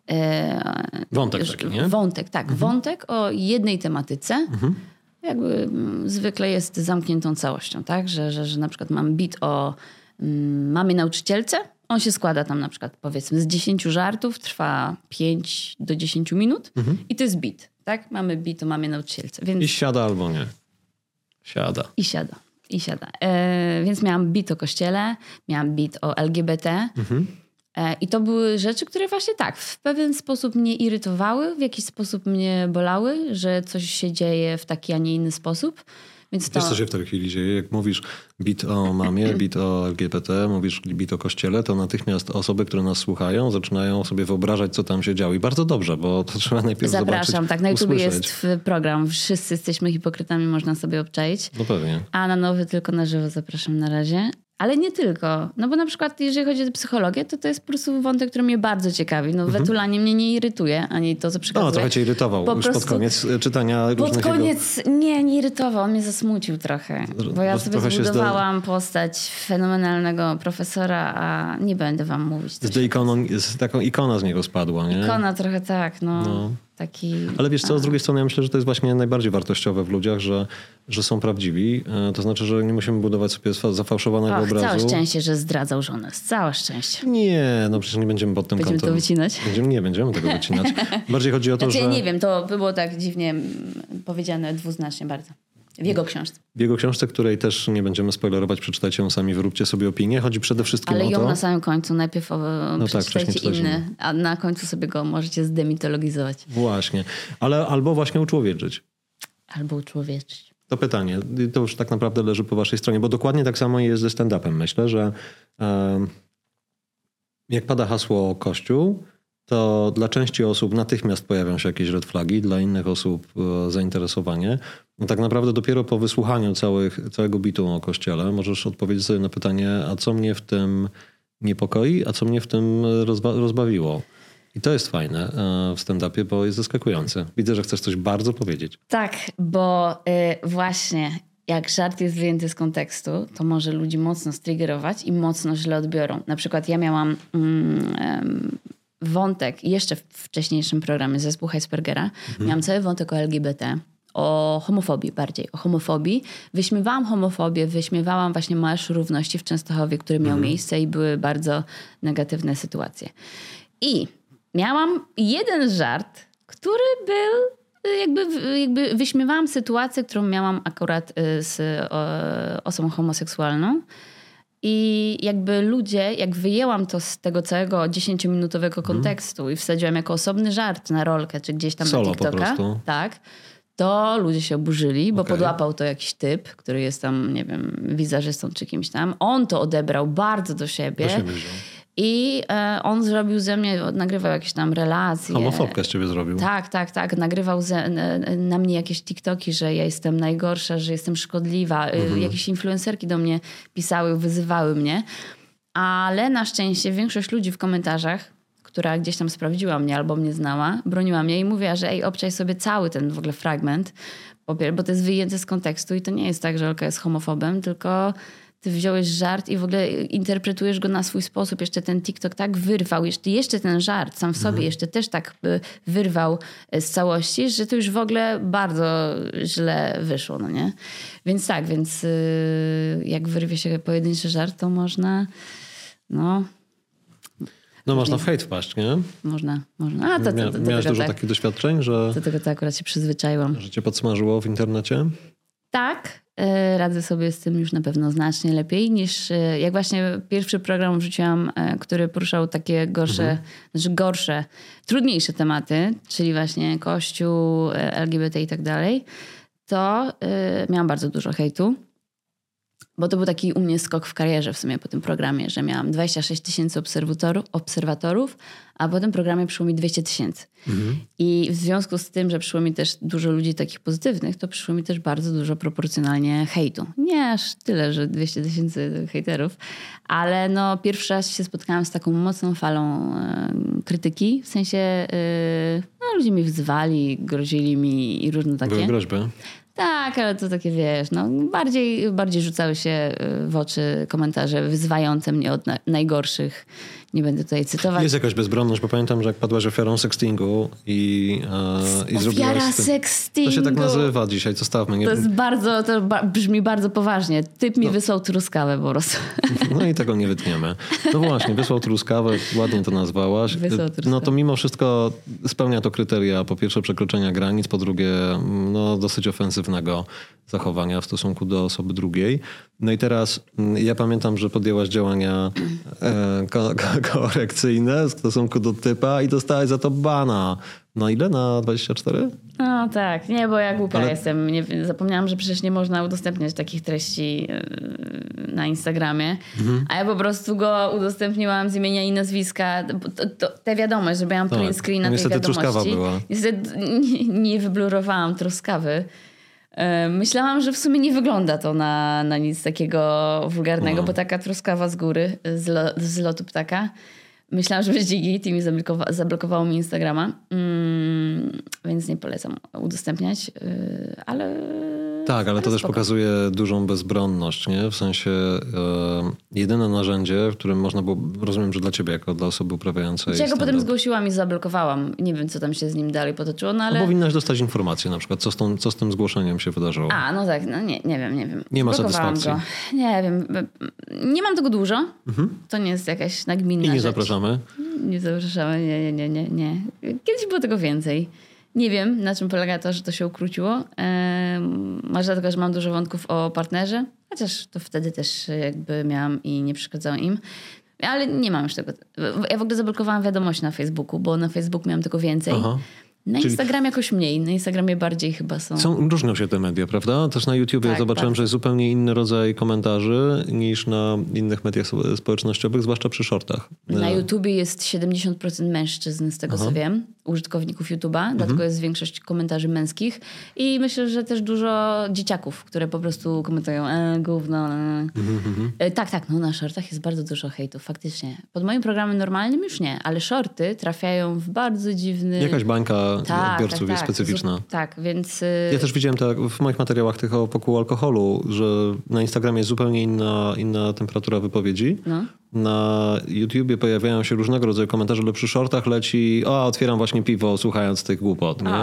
Wątek taki, nie? Wątek, tak. Wątek o jednej tematyce. Jakby zwykle jest zamkniętą całością, tak? Że na przykład mam beat o mamie nauczycielce. On się składa tam na przykład powiedzmy z 10 żartów, trwa 5 do 10 minut i to jest beat, tak? Mamy beat o mamie nauczycielce. Więc... I siada albo nie. Siada. I siada. Więc miałam beat o kościele, miałam beat o LGBT. I to były rzeczy, które właśnie tak, w pewien sposób mnie irytowały, w jakiś sposób mnie bolały, że coś się dzieje w taki, a nie inny sposób. Więc Wiesz, co się w tej chwili dzieje? Jak mówisz beat o mamie, beat o LGBT, mówisz beat o kościele, to natychmiast osoby, które nas słuchają, zaczynają sobie wyobrażać, co tam się działo. I bardzo dobrze, bo to trzeba najpierw Zapraszam, zobaczyć, tak, na YouTube usłyszeć. jest program. Wszyscy jesteśmy hipokrytami, można sobie obczaić. No pewnie. A na nowy tylko na żywo zapraszam na razie. Ale nie tylko. Bo na przykład jeżeli chodzi o psychologię, to jest po prostu wątek, który mnie bardzo ciekawi. Wetulanie mnie nie irytuje, ani to, co przekazuje. Trochę cię irytował już pod koniec czytania różnych Pod koniec nie irytował, on mnie zasmucił trochę. Bo ja sobie zbudowałam postać fenomenalnego profesora, a nie będę wam mówić. Taką ikona z niego spadła, nie? Ikona trochę tak, Taki... Ale wiesz co, z drugiej strony ja myślę, że to jest właśnie najbardziej wartościowe w ludziach, że są prawdziwi. To znaczy, że nie musimy budować sobie zafałszowanego obrazu. Całe szczęście, że zdradzał żonę. Całe szczęście. Nie, przecież nie będziemy pod tym kątem. Będziemy to wycinać? Nie będziemy tego wycinać. Bardziej chodzi o to, że... nie wiem, to było tak dziwnie powiedziane dwuznacznie bardzo. W jego książce. W jego książce, której też nie będziemy spoilerować, przeczytajcie ją sami, wyróbcie sobie opinię. Chodzi przede wszystkim o to... Ale ją na samym końcu. Najpierw przeczytajcie inny, a na końcu sobie go możecie zdemitologizować. Właśnie. Ale albo właśnie uczłowieczyć. Albo uczłowieczyć. To pytanie. To już tak naprawdę leży po waszej stronie, bo dokładnie tak samo jest ze stand-upem. Myślę, że jak pada hasło Kościół, to dla części osób natychmiast pojawią się jakieś red flagi, dla innych osób zainteresowanie. No tak naprawdę dopiero po wysłuchaniu całego bitu o Kościele możesz odpowiedzieć sobie na pytanie, a co mnie w tym niepokoi, a co mnie w tym rozbawiło. I to jest fajne w stand-upie, bo jest zaskakujące. Widzę, że chcesz coś bardzo powiedzieć. Tak, bo właśnie jak żart jest wyjęty z kontekstu, to może ludzi mocno striggerować i mocno źle odbiorą. Na przykład ja miałam... wątek jeszcze w wcześniejszym programie Zespół Heisbergera. Miałam cały wątek o LGBT, o homofobii bardziej, o homofobii. Wyśmiewałam homofobię, wyśmiewałam właśnie Marsz Równości w Częstochowie, który miał miejsce i były bardzo negatywne sytuacje. I miałam jeden żart, który był jakby wyśmiewałam sytuację, którą miałam akurat z osobą homoseksualną. I jakby ludzie, jak wyjęłam to z tego całego 10-minutowego kontekstu i wsadziłam jako osobny żart na rolkę, czy gdzieś tam Solo na TikToka, po prostu. Tak, to ludzie się oburzyli, bo podłapał to jakiś typ, który jest tam, nie wiem, wizerzystą czy kimś tam. On to odebrał bardzo do siebie. I on zrobił ze mnie, nagrywał jakieś tam relacje. Homofobkę z ciebie zrobił. Tak. Nagrywał na mnie jakieś TikToki, że ja jestem najgorsza, że jestem szkodliwa. Jakieś influencerki do mnie pisały, wyzywały mnie. Ale na szczęście większość ludzi w komentarzach, która gdzieś tam sprawdziła mnie albo mnie znała, broniła mnie i mówiła, że obczaj sobie cały ten w ogóle fragment, bo to jest wyjęte z kontekstu i to nie jest tak, że Olka jest homofobem, tylko ty wziąłeś żart i w ogóle interpretujesz go na swój sposób. Jeszcze ten TikTok tak wyrwał, jeszcze ten żart sam w sobie jeszcze też tak wyrwał z całości, że to już w ogóle bardzo źle wyszło, no nie? Więc tak, jak wyrwie się pojedynczy żart, to można, można w hejt wpaść, nie? Można. Miałeś dużo takich doświadczeń, że... Do tego to akurat się przyzwyczaiłam. Że cię podsmażyło w internecie? Tak. Radzę sobie z tym już na pewno znacznie lepiej niż jak właśnie pierwszy program wrzuciłam, który poruszał takie gorsze, trudniejsze tematy, czyli właśnie Kościół, LGBT i tak dalej, to miałam bardzo dużo hejtu. Bo to był taki u mnie skok w karierze w sumie po tym programie, że miałam 26 000 obserwatorów, a po tym programie przyszło mi 200 000. I w związku z tym, że przyszło mi też dużo ludzi takich pozytywnych, to przyszło mi też bardzo dużo proporcjonalnie hejtu. Nie aż tyle, że 200 000 hejterów, ale pierwszy raz się spotkałam z taką mocną falą krytyki. W sensie ludzie mi wzywali, grozili mi i różne takie. Były groźby? Tak, ale to takie, wiesz, bardziej rzucały się w oczy komentarze wyzywające mnie od najgorszych. Nie będę tutaj cytować. Jest jakaś bezbronność, bo pamiętam, że jak padłaś ofiarą sextingu i zrobiłaś... Ofiara sextingu. To się tak nazywa dzisiaj, co stawmy. To brzmi bardzo poważnie. Typ mi wysłał truskawę po prostu. No i tego nie wytniemy. No właśnie, wysłał truskawę, ładnie to nazwałaś. No to mimo wszystko spełnia to kryteria, po pierwsze przekroczenia granic, po drugie dosyć ofensywnego zachowania w stosunku do osoby drugiej. No i teraz ja pamiętam, że podjęłaś działania korekcyjne w stosunku do typa i dostałaś za to bana. No ile? Na 24? No tak, nie, bo ja głupia jestem. Zapomniałam, że przecież nie można udostępniać takich treści na Instagramie. A ja po prostu go udostępniłam z imienia i nazwiska. Tę wiadomość, że miałam print screen na tej wiadomości. Truskawa była. Niestety nie wyblurowałam truskawy. Myślałam, że w sumie nie wygląda to na nic takiego wulgarnego, bo taka truskawa z góry, z lotu ptaka. Myślałam, że będzie git i mi zablokowało mi Instagrama, więc nie polecam udostępniać, ale... Tak, ale to też pokazuje dużą bezbronność, nie? W sensie jedyne narzędzie, w którym można było, rozumiem, że dla ciebie, jako dla osoby uprawiającej ja go potem zgłosiłam i zablokowałam. Nie wiem, co tam się z nim dalej potoczyło, no ale... No powinnaś dostać informację na przykład, co z tym zgłoszeniem się wydarzyło. No tak, nie wiem. Nie ma satysfakcji. Go. Nie wiem. Nie mam tego dużo. To nie jest jakaś nagminna I nie rzecz. zapraszamy? Nie zapraszamy, nie. Kiedyś było tego więcej. Nie wiem, na czym polega to, że to się ukróciło. Może dlatego, że mam dużo wątków o partnerze, chociaż to wtedy też jakby miałam i nie przeszkadzało im. Ale nie mam już tego. Ja w ogóle zablokowałam wiadomości na Facebooku, bo na Facebooku miałam tylko więcej. Na Instagramie jakoś mniej. Na Instagramie bardziej chyba są... Różnią się te media, prawda? Też na YouTubie zobaczyłem, że jest zupełnie inny rodzaj komentarzy niż na innych mediach społecznościowych, zwłaszcza przy shortach. Na YouTubie jest 70% mężczyzn, z tego co wiem, użytkowników YouTube'a, dlatego jest większość komentarzy męskich i myślę, że też dużo dzieciaków, które po prostu komentują gówno. Tak, na shortach jest bardzo dużo hejtu, faktycznie. Pod moim programem normalnym już nie, ale shorty trafiają w bardzo dziwny... Jakaś bańka odbiorców jest specyficzna. Tak, więc... Ja też widziałem tak w moich materiałach tych wokół alkoholu, że na Instagramie jest zupełnie inna temperatura wypowiedzi. Na YouTubie pojawiają się różnego rodzaju komentarze, ale przy shortach leci otwieram właśnie piwo, słuchając tych głupot, nie?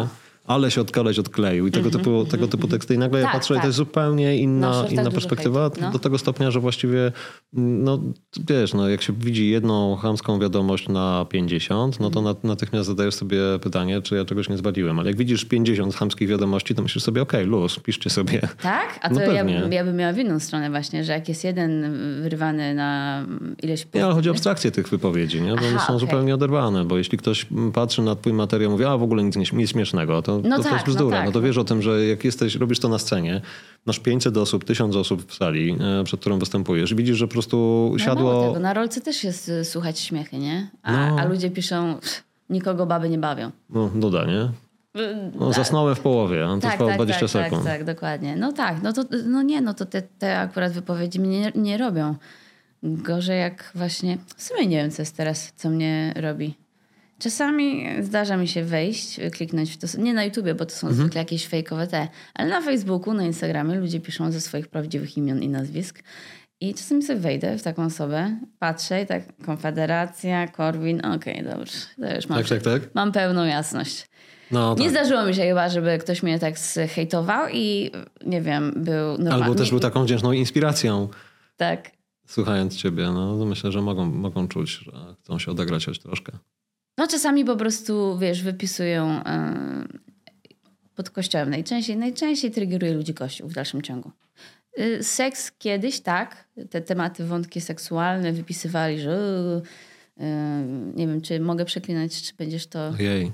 ale się koleś odkleił i tego typu teksty. I nagle ja patrzę i to jest zupełnie inna perspektywa do tego stopnia, że właściwie no wiesz, no jak się widzi jedną chamską wiadomość na 50, no to natychmiast zadajesz sobie pytanie, czy ja czegoś nie zwaliłem. Ale jak widzisz 50 chamskich wiadomości, to myślisz sobie, okej, luz, piszcie sobie. Tak? A to ja bym miała w inną stronę właśnie, że jak jest jeden wyrwany na ileś punktów. Nie, ale chodzi o abstrakcję tych wypowiedzi, nie? Bo one są zupełnie oderwane, bo jeśli ktoś patrzy na twój materiał i mówi, a w ogóle nic śmiesznego, to jest bzdura. No to wiesz o tym, że jak robisz to na scenie, masz 500 osób, 1000 osób w sali, przed którą występujesz i widzisz, że po prostu siadło... Tego. Na rolce też jest słuchać śmiechy, nie? A ludzie piszą, nikogo baby nie bawią. No, Duda, nie? No, zasnąłem w połowie, to trwało 20 sekund. Tak, dokładnie. To te akurat wypowiedzi mnie nie robią. Gorzej jak właśnie... W sumie nie wiem, co jest teraz, co mnie robi. Czasami zdarza mi się wejść, kliknąć w to, nie na YouTubie, bo to są zwykle jakieś fejkowe ale na Facebooku, na Instagramie ludzie piszą ze swoich prawdziwych imion i nazwisk. I czasami sobie wejdę w taką osobę, patrzę i tak Konfederacja, Korwin, okej, dobrze, to już mam pełną jasność. Nie zdarzyło mi się chyba, żeby ktoś mnie tak zhejtował i nie wiem, był normalny. Albo też był taką wdzięczną inspiracją. Tak. Słuchając ciebie, to myślę, że mogą czuć, że chcą się odegrać choć troszkę. No czasami po prostu, wiesz, wypisują pod kościołem. Najczęściej triggeruje ludzi kościół w dalszym ciągu. Seks kiedyś, tak. Te tematy, wątki seksualne wypisywali, że nie wiem, czy mogę przeklinać, czy będziesz to... Ojej.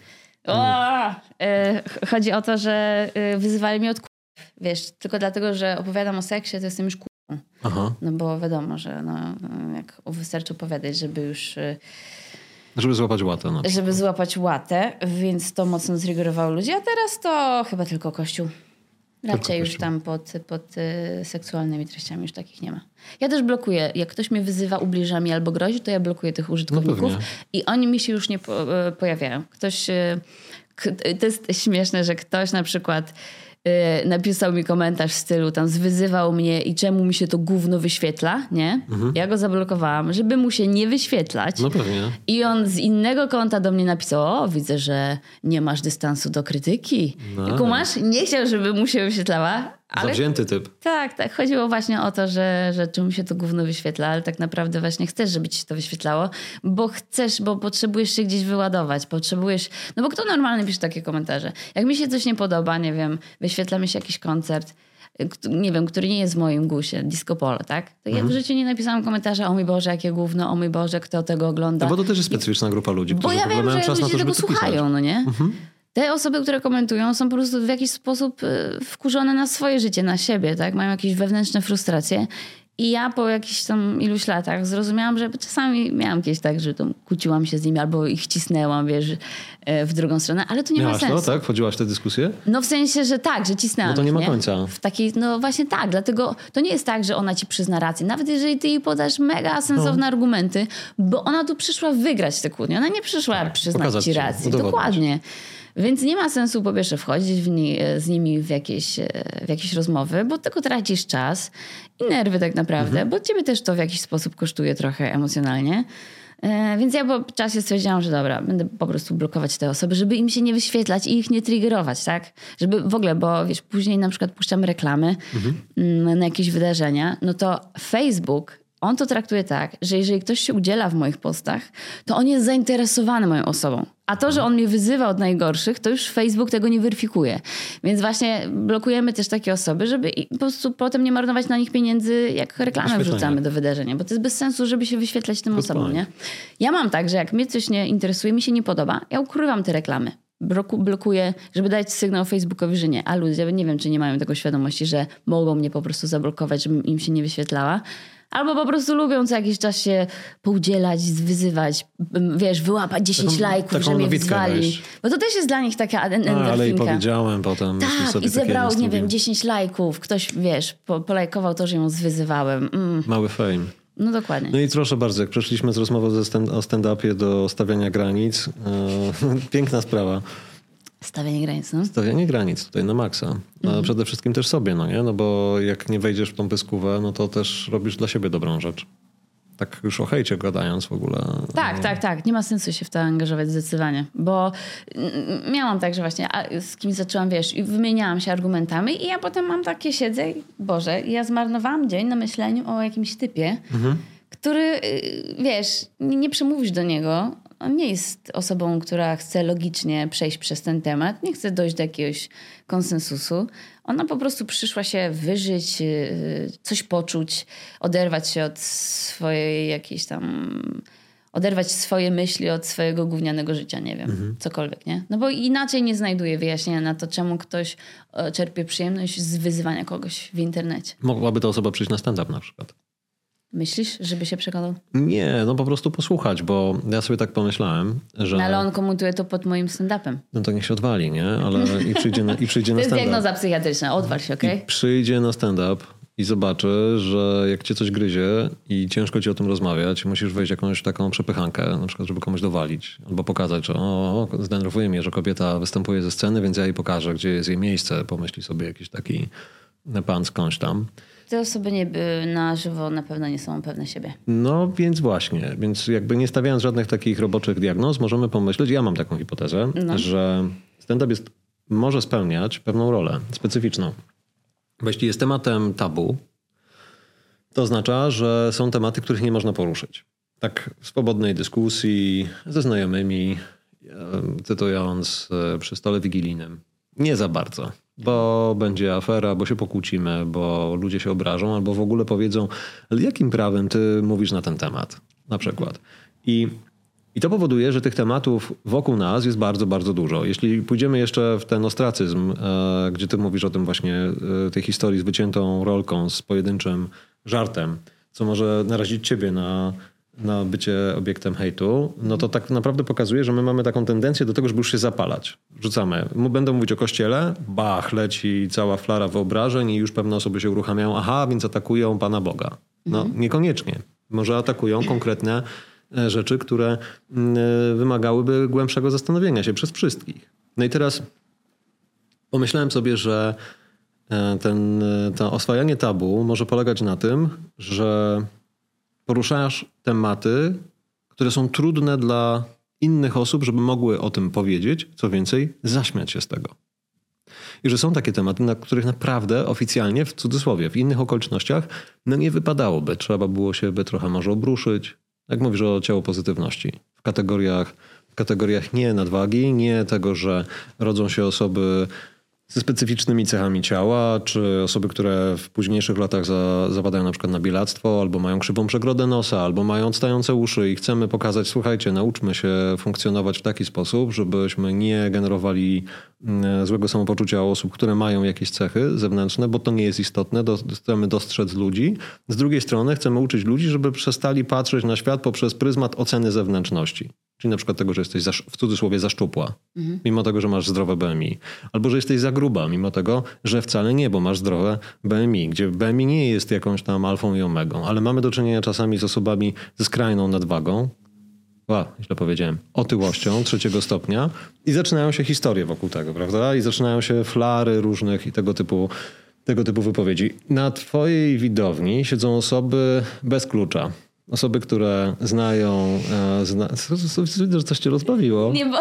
Chodzi o to, że wyzywali mnie od wiesz, tylko dlatego, że opowiadam o seksie, to jestem już Aha. No bo wiadomo, że jak wystarczy opowiadać, żeby już... Żeby złapać łatę. Żeby złapać łatę, więc to mocno zrygorowało ludzi, a teraz to chyba tylko Kościół. Raczej już tam pod seksualnymi treściami już takich nie ma. Ja też blokuję. Jak ktoś mnie wyzywa, ubliża mi albo grozi, to ja blokuję tych użytkowników i oni mi się już nie pojawiają. To jest śmieszne, że ktoś na przykład napisał mi komentarz w stylu tam zwyzywał mnie i czemu mi się to gówno wyświetla, nie? Ja go zablokowałam, żeby mu się nie wyświetlać. No pewnie. I on z innego konta do mnie napisał, widzę, że nie masz dystansu do krytyki. I kumasz? Nie chciał, żeby mu się wyświetlała. Ale... Zawzięty typ. Tak. Chodziło właśnie o to, że czemu się to gówno wyświetla, ale tak naprawdę właśnie chcesz, żeby ci się to wyświetlało, bo potrzebujesz się gdzieś wyładować, bo kto normalnie pisze takie komentarze? Jak mi się coś nie podoba, nie wiem, wyświetla mi się jakiś koncert, nie wiem, który nie jest w moim guście, disco polo, tak? To ja w życiu nie napisałam komentarza, o mój Boże, jakie gówno, o mój Boże, kto tego ogląda. No bo to też jest specyficzna grupa ludzi, którzy mają czas na to, żeby tego słuchają, no nie? Te osoby, które komentują, są po prostu w jakiś sposób wkurzone na swoje życie, na siebie, tak? Mają jakieś wewnętrzne frustracje. I ja po jakichś tam iluś latach zrozumiałam, że czasami miałam kiedyś tak, że kłóciłam się z nimi albo ich cisnęłam, wiesz, w drugą stronę, ale to nie ma sensu. Tak? Wchodziłaś w tę dyskusję? No w sensie, że tak, że cisnęłam. No to nie ma końca. W takiej, no właśnie tak, dlatego to nie jest tak, że ona ci przyzna rację. Nawet jeżeli ty jej podasz mega sensowne argumenty, bo ona tu przyszła wygrać tę kłótnię. Ona nie przyszła przyznać ci rację. Dokładnie. Więc nie ma sensu po pierwsze wchodzić z nimi w jakieś rozmowy, bo tylko tracisz czas i nerwy tak naprawdę, bo ciebie też to w jakiś sposób kosztuje trochę emocjonalnie. Więc ja po czasie stwierdziłam, że dobra, będę po prostu blokować te osoby, żeby im się nie wyświetlać i ich nie triggerować, tak? Żeby w ogóle, bo wiesz, później na przykład puszczamy reklamy na jakieś wydarzenia, no to Facebook... On to traktuje tak, że jeżeli ktoś się udziela w moich postach, to on jest zainteresowany moją osobą. A to, że on mnie wyzywa od najgorszych, to już Facebook tego nie weryfikuje. Więc właśnie blokujemy też takie osoby, żeby po prostu potem nie marnować na nich pieniędzy, jak reklamę wrzucamy do wydarzenia. Bo to jest bez sensu, żeby się wyświetlać tym osobom, nie? Ja mam tak, że jak mnie coś nie interesuje, mi się nie podoba, ja ukrywam te reklamy. Blokuję, żeby dać sygnał Facebookowi, że nie. A ludzie, nie wiem, czy nie mają tego świadomości, że mogą mnie po prostu zablokować, żebym im się nie wyświetlała. Albo po prostu lubią co jakiś czas się poudzielać, wyzywać, wiesz, wyłapać 10 lajków, że mnie wyzwali. Bo to też jest dla nich taka endorfinka. Ale i powiedziałem potem. Tak, i zebrał, nie wiem, 10 lajków. Ktoś, wiesz, polajkował to, że ją zwyzywałem. Mały fame. No dokładnie. No i proszę bardzo, jak przeszliśmy z rozmową o stand-upie do stawiania granic, piękna sprawa. Stawianie granic, no? Stawianie granic tutaj na maksa. No, przede wszystkim też sobie, no nie? No bo jak nie wejdziesz w tą pyskówę, no to też robisz dla siebie dobrą rzecz. Tak już o hejcie gadając w ogóle. Tak. Nie ma sensu się w to angażować zdecydowanie. Bo miałam tak, że właśnie z kimś zaczęłam, i wymieniałam się argumentami i ja potem mam takie siedzę i Boże, ja zmarnowałam dzień na myśleniu o jakimś typie, który, nie przemówisz do niego. On nie jest osobą, która chce logicznie przejść przez ten temat, nie chce dojść do jakiegoś konsensusu. Ona po prostu przyszła się wyżyć, coś poczuć, oderwać się od swojej jakiejś tam... Oderwać swoje myśli od swojego gównianego życia, nie wiem, cokolwiek, nie? No bo inaczej nie znajduje wyjaśnienia na to, czemu ktoś czerpie przyjemność z wyzywania kogoś w internecie. Mogłaby ta osoba przyjść na stand-up na przykład. Myślisz, żeby się przekonał? Nie, po prostu posłuchać, bo ja sobie tak pomyślałem, że... No ale on komentuje to pod moim stand-upem. No to niech się odwali, nie? Ale i przyjdzie na stand-up. To jest diagnoza psychiatryczna, odwal się, okej? I przyjdzie na stand-up i zobaczy, że jak cię coś gryzie i ciężko ci o tym rozmawiać, musisz wejść jakąś taką przepychankę, na przykład żeby komuś dowalić. Albo pokazać, że zdenerwuje mnie, że kobieta występuje ze sceny, więc ja jej pokażę, gdzie jest jej miejsce. Pomyśli sobie jakiś taki pan skądś tam. Te osoby na żywo na pewno nie są pewne siebie. No więc właśnie. Więc jakby nie stawiając żadnych takich roboczych diagnoz, możemy pomyśleć, ja mam taką hipotezę, że stand-up może spełniać pewną rolę specyficzną. Bo jeśli jest tematem tabu, to oznacza, że są tematy, których nie można poruszyć. Tak w swobodnej dyskusji ze znajomymi, cytując przy stole wigilijnym. Nie za bardzo, bo będzie afera, bo się pokłócimy, bo ludzie się obrażą albo w ogóle powiedzą, ale jakim prawem ty mówisz na ten temat na przykład. I to powoduje, że tych tematów wokół nas jest bardzo, bardzo dużo. Jeśli pójdziemy jeszcze w ten ostracyzm, gdzie ty mówisz o tym właśnie, tej historii z wyciętą rolką, z pojedynczym żartem, co może narazić ciebie na bycie obiektem hejtu, no to tak naprawdę pokazuje, że my mamy taką tendencję do tego, żeby już się zapalać. Rzucamy. Będą mówić o kościele, leci cała flara wyobrażeń i już pewne osoby się uruchamiają, więc atakują Pana Boga. No niekoniecznie. Może atakują konkretne rzeczy, które wymagałyby głębszego zastanowienia się przez wszystkich. No i teraz pomyślałem sobie, że to oswajanie tabu może polegać na tym, że poruszasz tematy, które są trudne dla innych osób, żeby mogły o tym powiedzieć, co więcej, zaśmiać się z tego. I że są takie tematy, na których naprawdę oficjalnie, w cudzysłowie, w innych okolicznościach, nie wypadałoby. Trzeba było się trochę może obruszyć. Jak mówisz o ciało pozytywności. W kategoriach nie nadwagi, nie tego, że rodzą się osoby ze specyficznymi cechami ciała, czy osoby, które w późniejszych latach zapadają na przykład na bielactwo, albo mają krzywą przegrodę nosa, albo mają odstające uszy i chcemy pokazać, słuchajcie, nauczmy się funkcjonować w taki sposób, żebyśmy nie generowali złego samopoczucia osób, które mają jakieś cechy zewnętrzne, bo to nie jest istotne, chcemy dostrzec ludzi. Z drugiej strony chcemy uczyć ludzi, żeby przestali patrzeć na świat poprzez pryzmat oceny zewnętrzności. Czyli na przykład tego, że jesteś w cudzysłowie za szczupła, mimo tego, że masz zdrowe BMI. Albo że jesteś za gruba, mimo tego, że wcale nie, bo masz zdrowe BMI, gdzie BMI nie jest jakąś tam alfą i omegą, ale mamy do czynienia czasami z osobami ze skrajną nadwagą, źle powiedziałem, otyłością 3. stopnia i zaczynają się historie wokół tego, prawda? I zaczynają się flary różnych i tego typu wypowiedzi. Na twojej widowni siedzą osoby bez klucza. Osoby, które znają... Widzę, że coś cię rozbawiło. Nie, bo...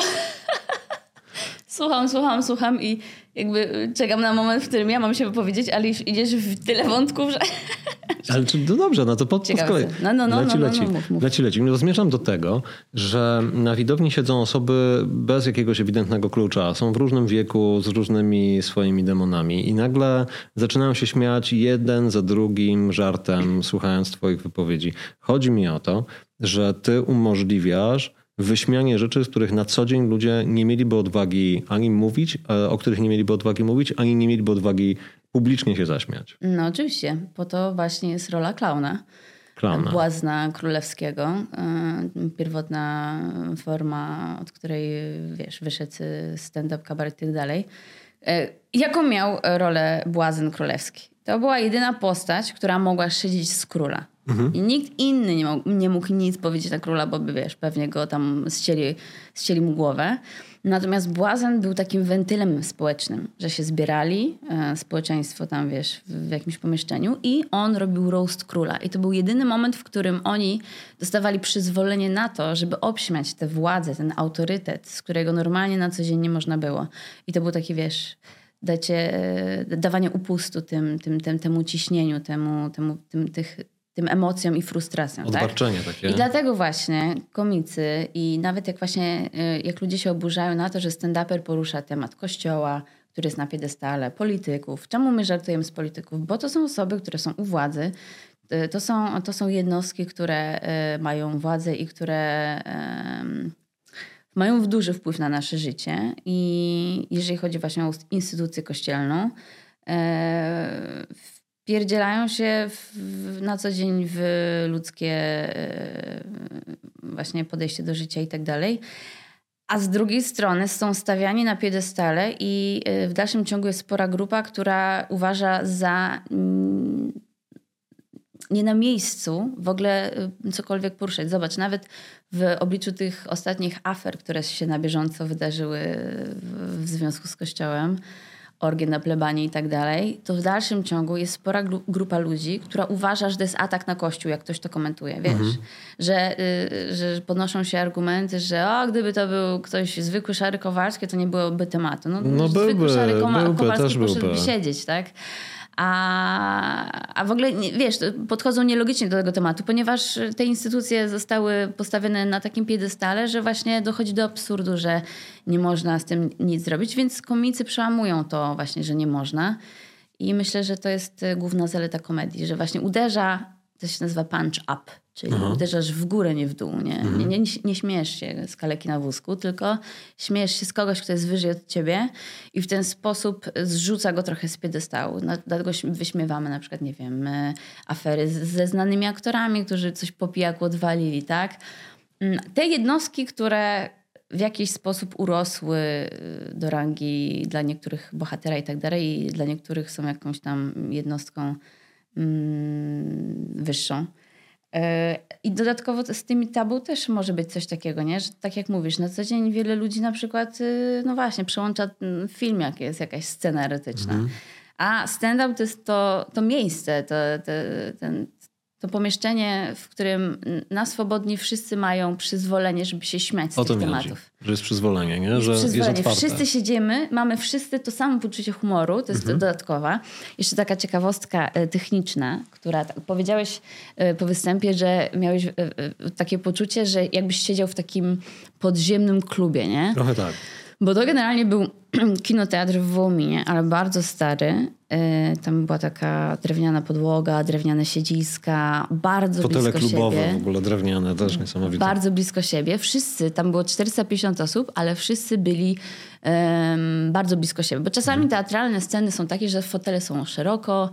Słucham i jakby czekam na moment, w którym ja mam się wypowiedzieć, ale już idziesz w tyle wątków, że... Ale to dobrze, to po kolei. Leci. Zmierzam do tego, że na widowni siedzą osoby bez jakiegoś ewidentnego klucza. Są w różnym wieku, z różnymi swoimi demonami i nagle zaczynają się śmiać jeden za drugim żartem, słuchając twoich wypowiedzi. Chodzi mi o to, że ty umożliwiasz wyśmianie rzeczy, z których na co dzień ludzie nie mieliby odwagi ani mówić, o których nie mieliby odwagi mówić, ani nie mieliby odwagi publicznie się zaśmiać. No oczywiście, po to właśnie jest rola klauna. Błazna królewskiego. Pierwotna forma, od której wyszedł stand-up, kabaret i tak dalej. Jaką miał rolę błazen królewski? To była jedyna postać, która mogła szydzić z króla. I nikt inny nie mógł nic powiedzieć na króla, bo by, wiesz, pewnie go tam ścieli mu głowę. Natomiast błazen był takim wentylem społecznym, że się zbierali, społeczeństwo tam, wiesz, w jakimś pomieszczeniu i on robił roast króla. I to był jedyny moment, w którym oni dostawali przyzwolenie na to, żeby obśmiać tę władzę, ten autorytet, z którego normalnie na co dzień nie można było. I to był taki, wiesz, dawanie upustu temu ciśnieniu, tym emocjom i frustracjom. Odbarczenie tak? takie. I dlatego właśnie komicy i nawet jak ludzie się oburzają na to, że stand-uper porusza temat kościoła, który jest na piedestale, polityków. Czemu my żartujemy z polityków? Bo to są osoby, które są u władzy. To są jednostki, które mają władzę i które mają duży wpływ na nasze życie. I jeżeli chodzi właśnie o instytucję kościelną, wpierdzielają się na co dzień w ludzkie właśnie podejście do życia i tak dalej. A z drugiej strony są stawiani na piedestale i w dalszym ciągu jest spora grupa, która uważa za nie na miejscu w ogóle cokolwiek poruszać. Zobacz, nawet w obliczu tych ostatnich afer, które się na bieżąco wydarzyły w związku z Kościołem, orgie na plebanii i tak dalej, to w dalszym ciągu jest spora grupa ludzi, która uważa, że to jest atak na Kościół, jak ktoś to komentuje, wiesz? Że podnoszą się argumenty, że gdyby to był ktoś zwykły Szary Kowalski, to nie byłoby tematu. No zwykły Szary Kowalski poszedłby siedzieć, tak? A w ogóle, wiesz, podchodzą nielogicznie do tego tematu, ponieważ te instytucje zostały postawione na takim piedestale, że właśnie dochodzi do absurdu, że nie można z tym nic zrobić, więc komicy przełamują to właśnie, że nie można. I myślę, że to jest główna zaleta komedii, że właśnie uderza, to się nazywa punch up, czyli uderzasz w górę, nie w dół. Nie śmiejesz się z kaleki na wózku, tylko śmiejesz się z kogoś, kto jest wyżej od ciebie i w ten sposób zrzuca go trochę z piedestału. Dlatego wyśmiewamy na przykład, nie wiem, afery ze znanymi aktorami, którzy coś po pijaku odwalili, tak? Te jednostki, które w jakiś sposób urosły do rangi dla niektórych bohatera i tak dalej, i dla niektórych są jakąś tam jednostką wyższą. I dodatkowo z tymi tabu też może być coś takiego, nie? Że tak jak mówisz, na co dzień wiele ludzi na przykład, no właśnie, przełącza film, jak jest jakaś scena erotyczna. A stand-up to jest to miejsce, to pomieszczenie, w którym na swobodni wszyscy mają przyzwolenie, żeby się śmiać z tych tematów. Chodzi, że jest przyzwolenie, nie? Że jest otwarte. Wszyscy siedzimy, mamy wszyscy to samo poczucie humoru, to jest dodatkowa. Jeszcze taka ciekawostka techniczna, która powiedziałeś po występie, że miałeś takie poczucie, że jakbyś siedział w takim podziemnym klubie, nie? Trochę tak. Bo to generalnie był kinoteatr w Wołominie, ale bardzo stary. Tam była taka drewniana podłoga, drewniane siedziska, bardzo fotele blisko klubowe siebie. w ogóle drewniane, też niesamowite. Bardzo blisko siebie. Wszyscy, tam było 450 osób, ale wszyscy byli bardzo blisko siebie. Bo czasami teatralne sceny są takie, że fotele są szeroko,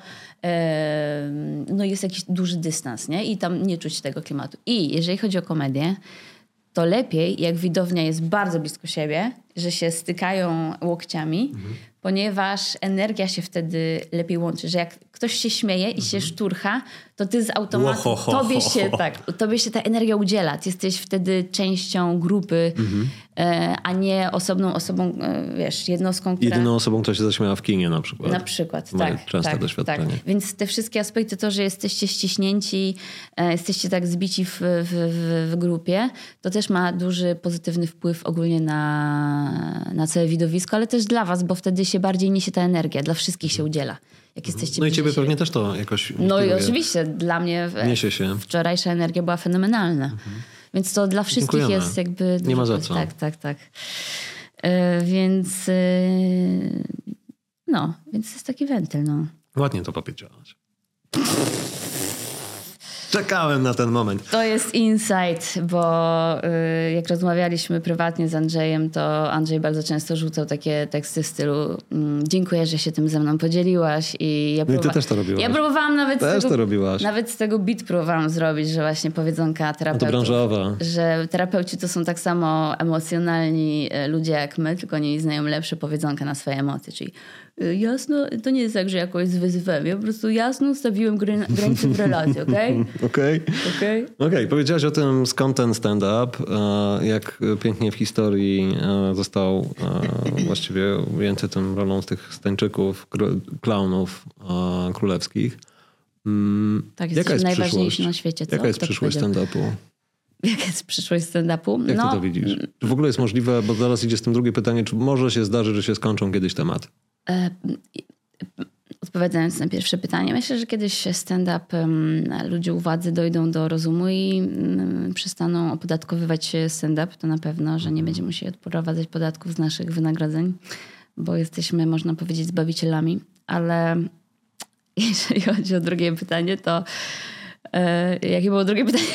no jest jakiś duży dystans, nie? I tam nie czuć tego klimatu. I jeżeli chodzi o komedię, to lepiej, jak widownia jest bardzo blisko siebie, że się stykają łokciami, ponieważ energia się wtedy lepiej łączy. Że jak ktoś się śmieje i się szturcha, to ty z automatu, tobie się ta energia udziela. Ty jesteś wtedy częścią grupy, a nie osobną osobą, wiesz, jednostką, która... Jedyną osobą, która się zaśmiała w kinie na przykład. Na przykład, tak. Częste doświadczenie. Tak. Więc te wszystkie aspekty, to, że jesteście ściśnięci, jesteście tak zbici w grupie, to też ma duży pozytywny wpływ ogólnie na całe widowisko, ale też dla was, bo wtedy się bardziej niesie ta energia. Dla wszystkich się udziela. Jak jesteście no i ciebie pewnie też to jakoś No i oczywiście. Dla mnie niesie się. Wczorajsza energia była fenomenalna. Więc to dla wszystkich Dziękujemy. jest jakby... Nie ma za co. Tak. Więc więc jest taki wentyl, no. Ładnie to powiedziałaś. Czekałem na ten moment. To jest insight, bo jak rozmawialiśmy prywatnie z Andrzejem, to Andrzej bardzo często rzucał takie teksty w stylu dziękuję, że się tym ze mną podzieliłaś. I ty też to robiłaś. Ja próbowałam nawet z tego beat próbowałam zrobić, że właśnie powiedzonka terapeutów. To branżowa. Że terapeuci to są tak samo emocjonalni ludzie jak my, tylko oni znają lepsze powiedzonka na swoje emocje, czyli jasno, to nie jest tak, że jakoś wyzywałem. Ja po prostu jasno stawiłem granice w relacji, okej? Okej, powiedziałaś o tym, skąd ten stand-up, jak pięknie w historii został właściwie ujęty tą rolą z tych stańczyków, klaunów królewskich. Tak, jest najważniejszy na świecie. Co? Jaka jest przyszłość stand-upu? Jaka jest przyszłość stand-upu? Jak ty to widzisz? Czy w ogóle jest możliwe, bo zaraz idzie z tym drugie pytanie, czy może się zdarzyć, że się skończą kiedyś tematy? Odpowiadając na pierwsze pytanie, myślę, że kiedyś stand-up ludzie u władzy dojdą do rozumu i przestaną opodatkowywać stand-up. To na pewno, że nie będziemy musieli odprowadzać podatków z naszych wynagrodzeń, bo jesteśmy, można powiedzieć, zbawicielami. Ale jeżeli chodzi o drugie pytanie, to jakie było drugie pytanie?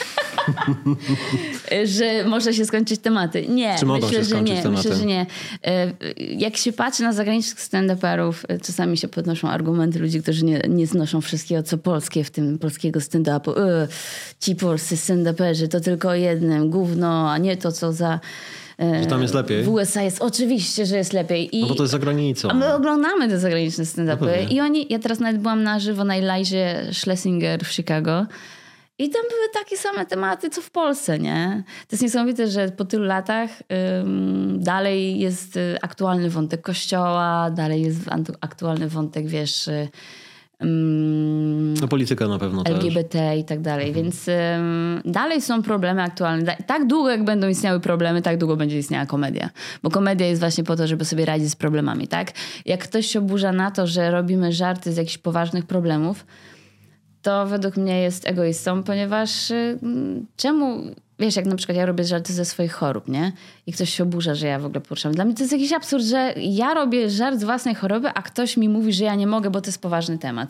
Że może się skończyć tematy. Nie, czy mogą się skończyć tematy? Myślę, że nie. Jak się patrzy na zagranicznych stand-uperów, czasami się podnoszą argumenty ludzi, którzy nie znoszą wszystkiego, co polskie, w tym polskiego stand-upu. Ci polscy stand-uperzy to tylko jednym, gówno, a nie to, co za... Że tam jest lepiej? W USA jest oczywiście, że jest lepiej. No bo to jest za granicą. A my oglądamy te zagraniczne stand-upy. I ja teraz nawet byłam na żywo na Elizie Schlesinger w Chicago. I tam były takie same tematy, co w Polsce, nie? To jest niesamowite, że po tylu latach dalej jest aktualny wątek kościoła, dalej jest aktualny wątek, wiesz... No polityka na pewno LGBT też. I tak dalej, więc dalej są problemy aktualne. Tak długo jak będą istniały problemy, tak długo będzie istniała komedia. Bo komedia jest właśnie po to, żeby sobie radzić z problemami, tak? Jak ktoś się oburza na to, że robimy żarty z jakichś poważnych problemów, to według mnie jest egoistą, ponieważ czemu... Wiesz, jak na przykład ja robię żarty ze swoich chorób, nie? I ktoś się oburza, że ja w ogóle poruszam. Dla mnie to jest jakiś absurd, że ja robię żart z własnej choroby, a ktoś mi mówi, że ja nie mogę, bo to jest poważny temat.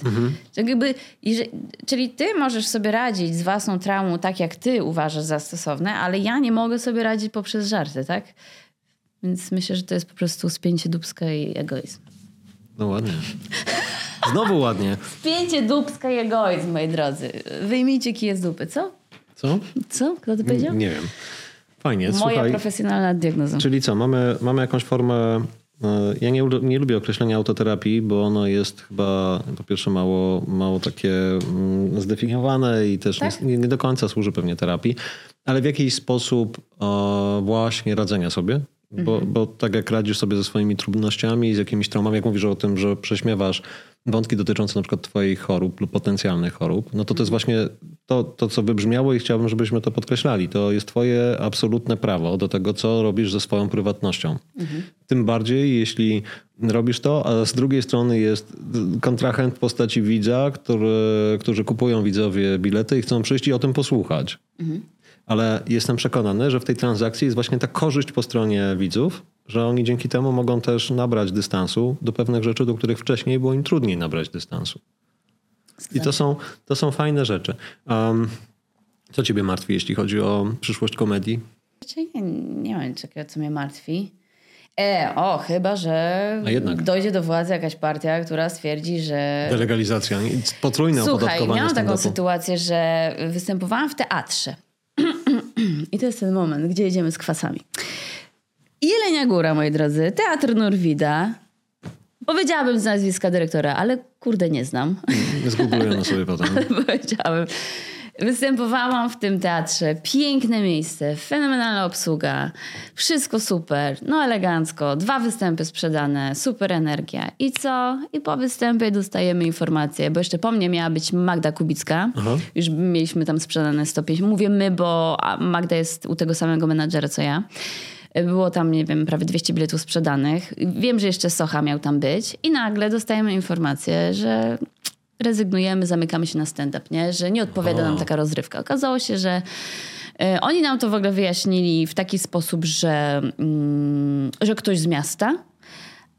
Czyli ty możesz sobie radzić z własną traumą tak, jak ty uważasz za stosowne, ale ja nie mogę sobie radzić poprzez żarty, tak? Więc myślę, że to jest po prostu spięcie dupska i egoizm. No ładnie. Znowu ładnie. Spięcie dupska i egoizm, moi drodzy. Wyjmijcie kije z dupy, co? Co? Co? Kto to powiedział? Nie wiem. Fajnie, Moja słuchaj. Profesjonalna diagnoza. Czyli co, mamy jakąś formę... Ja nie lubię określenia autoterapii, bo ono jest chyba po pierwsze mało takie zdefiniowane i też tak? nie do końca służy pewnie terapii, ale w jakiś sposób właśnie radzenia sobie. Bo tak jak radzisz sobie ze swoimi trudnościami, z jakimiś traumami, jak mówisz o tym, że prześmiewasz wątki dotyczące na przykład twoich chorób lub potencjalnych chorób, no to jest właśnie to, co wybrzmiało i chciałbym, żebyśmy to podkreślali. To jest twoje absolutne prawo do tego, co robisz ze swoją prywatnością. Tym bardziej, jeśli robisz to, a z drugiej strony jest kontrahent w postaci widza, którzy kupują widzowie bilety i chcą przyjść i o tym posłuchać. Ale jestem przekonany, że w tej transakcji jest właśnie ta korzyść po stronie widzów, że oni dzięki temu mogą też nabrać dystansu do pewnych rzeczy, do których wcześniej było im trudniej nabrać dystansu. I to są fajne rzeczy. Co ciebie martwi, jeśli chodzi o przyszłość komedii? Nie wiem czegoś, co mnie martwi. Chyba, że dojdzie do władzy jakaś partia, która stwierdzi, że... Delegalizacja, potrójne opodatkowanie. Słuchaj, miałam taką stand-upu. sytuację, że występowałam w teatrze. I to jest ten moment, gdzie jedziemy z kwasami. Jelenia Góra, moi drodzy, Teatr Norwida. Powiedziałabym z nazwiska dyrektora, ale kurde nie znam. Zgooglujemy sobie potem. Ale powiedziałabym. Występowałam w tym teatrze. Piękne miejsce, fenomenalna obsługa. Wszystko super, no elegancko. 2 występy sprzedane, super energia. I co? I po występie dostajemy informację, bo jeszcze po mnie miała być Magda Kubicka. Aha. Już mieliśmy tam sprzedane 150. Mówię my, bo Magda jest u tego samego menadżera, co ja. Było tam, nie wiem, prawie 200 biletów sprzedanych. Wiem, że jeszcze Socha miał tam być. I nagle dostajemy informację, że rezygnujemy, zamykamy się na stand-up, nie? Że nie odpowiada nam taka rozrywka. Okazało się, że oni nam to w ogóle wyjaśnili w taki sposób, że ktoś z miasta,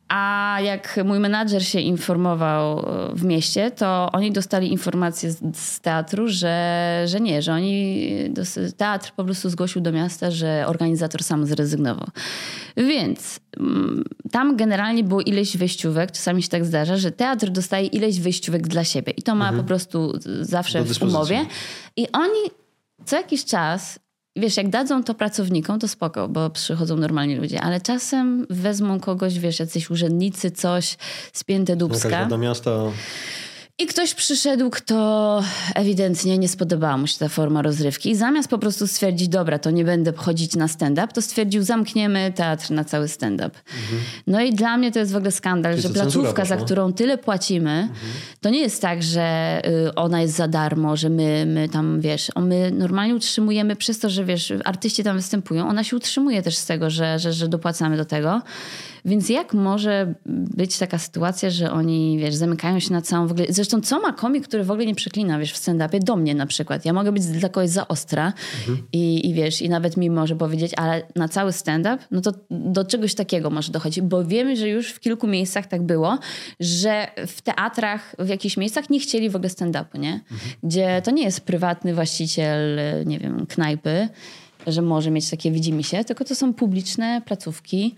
A jak mój menadżer się informował w mieście, to oni dostali informację z teatru, że nie, że teatr po prostu zgłosił do miasta, że organizator sam zrezygnował. Więc tam generalnie było ileś wejściówek, czasami się tak zdarza, że teatr dostaje ileś wejściówek dla siebie i to ma po prostu zawsze w umowie. I oni co jakiś czas, wiesz, jak dadzą to pracownikom, to spoko, bo przychodzą normalni ludzie, ale czasem wezmą kogoś, wiesz, jacyś urzędnicy, coś, spięte dupska. Jakaś do miasta. I ktoś przyszedł, kto ewidentnie nie spodobała mu się ta forma rozrywki. I zamiast po prostu stwierdzić, dobra, to nie będę chodzić na stand-up, to stwierdził, zamkniemy teatr na cały stand-up. No i dla mnie to jest w ogóle skandal, że placówka, za którą tyle płacimy, to nie jest tak, że ona jest za darmo, że my tam, wiesz, my normalnie utrzymujemy przez to, że wiesz, artyści tam występują, ona się utrzymuje też z tego, że dopłacamy do tego. Więc jak może być taka sytuacja, że oni, wiesz, zamykają się na całą w ogóle... Zresztą co ma komik, który w ogóle nie przeklina, wiesz, w stand-upie? Do mnie na przykład. Ja mogę być dla kogoś za ostra i wiesz, i nawet mi może powiedzieć, ale na cały stand-up, no to do czegoś takiego może dochodzić. Bo wiemy, że już w kilku miejscach tak było, że w teatrach, w jakichś miejscach nie chcieli w ogóle stand-upu, nie? Gdzie to nie jest prywatny właściciel, nie wiem, knajpy, że może mieć takie widzimisię, tylko to są publiczne placówki.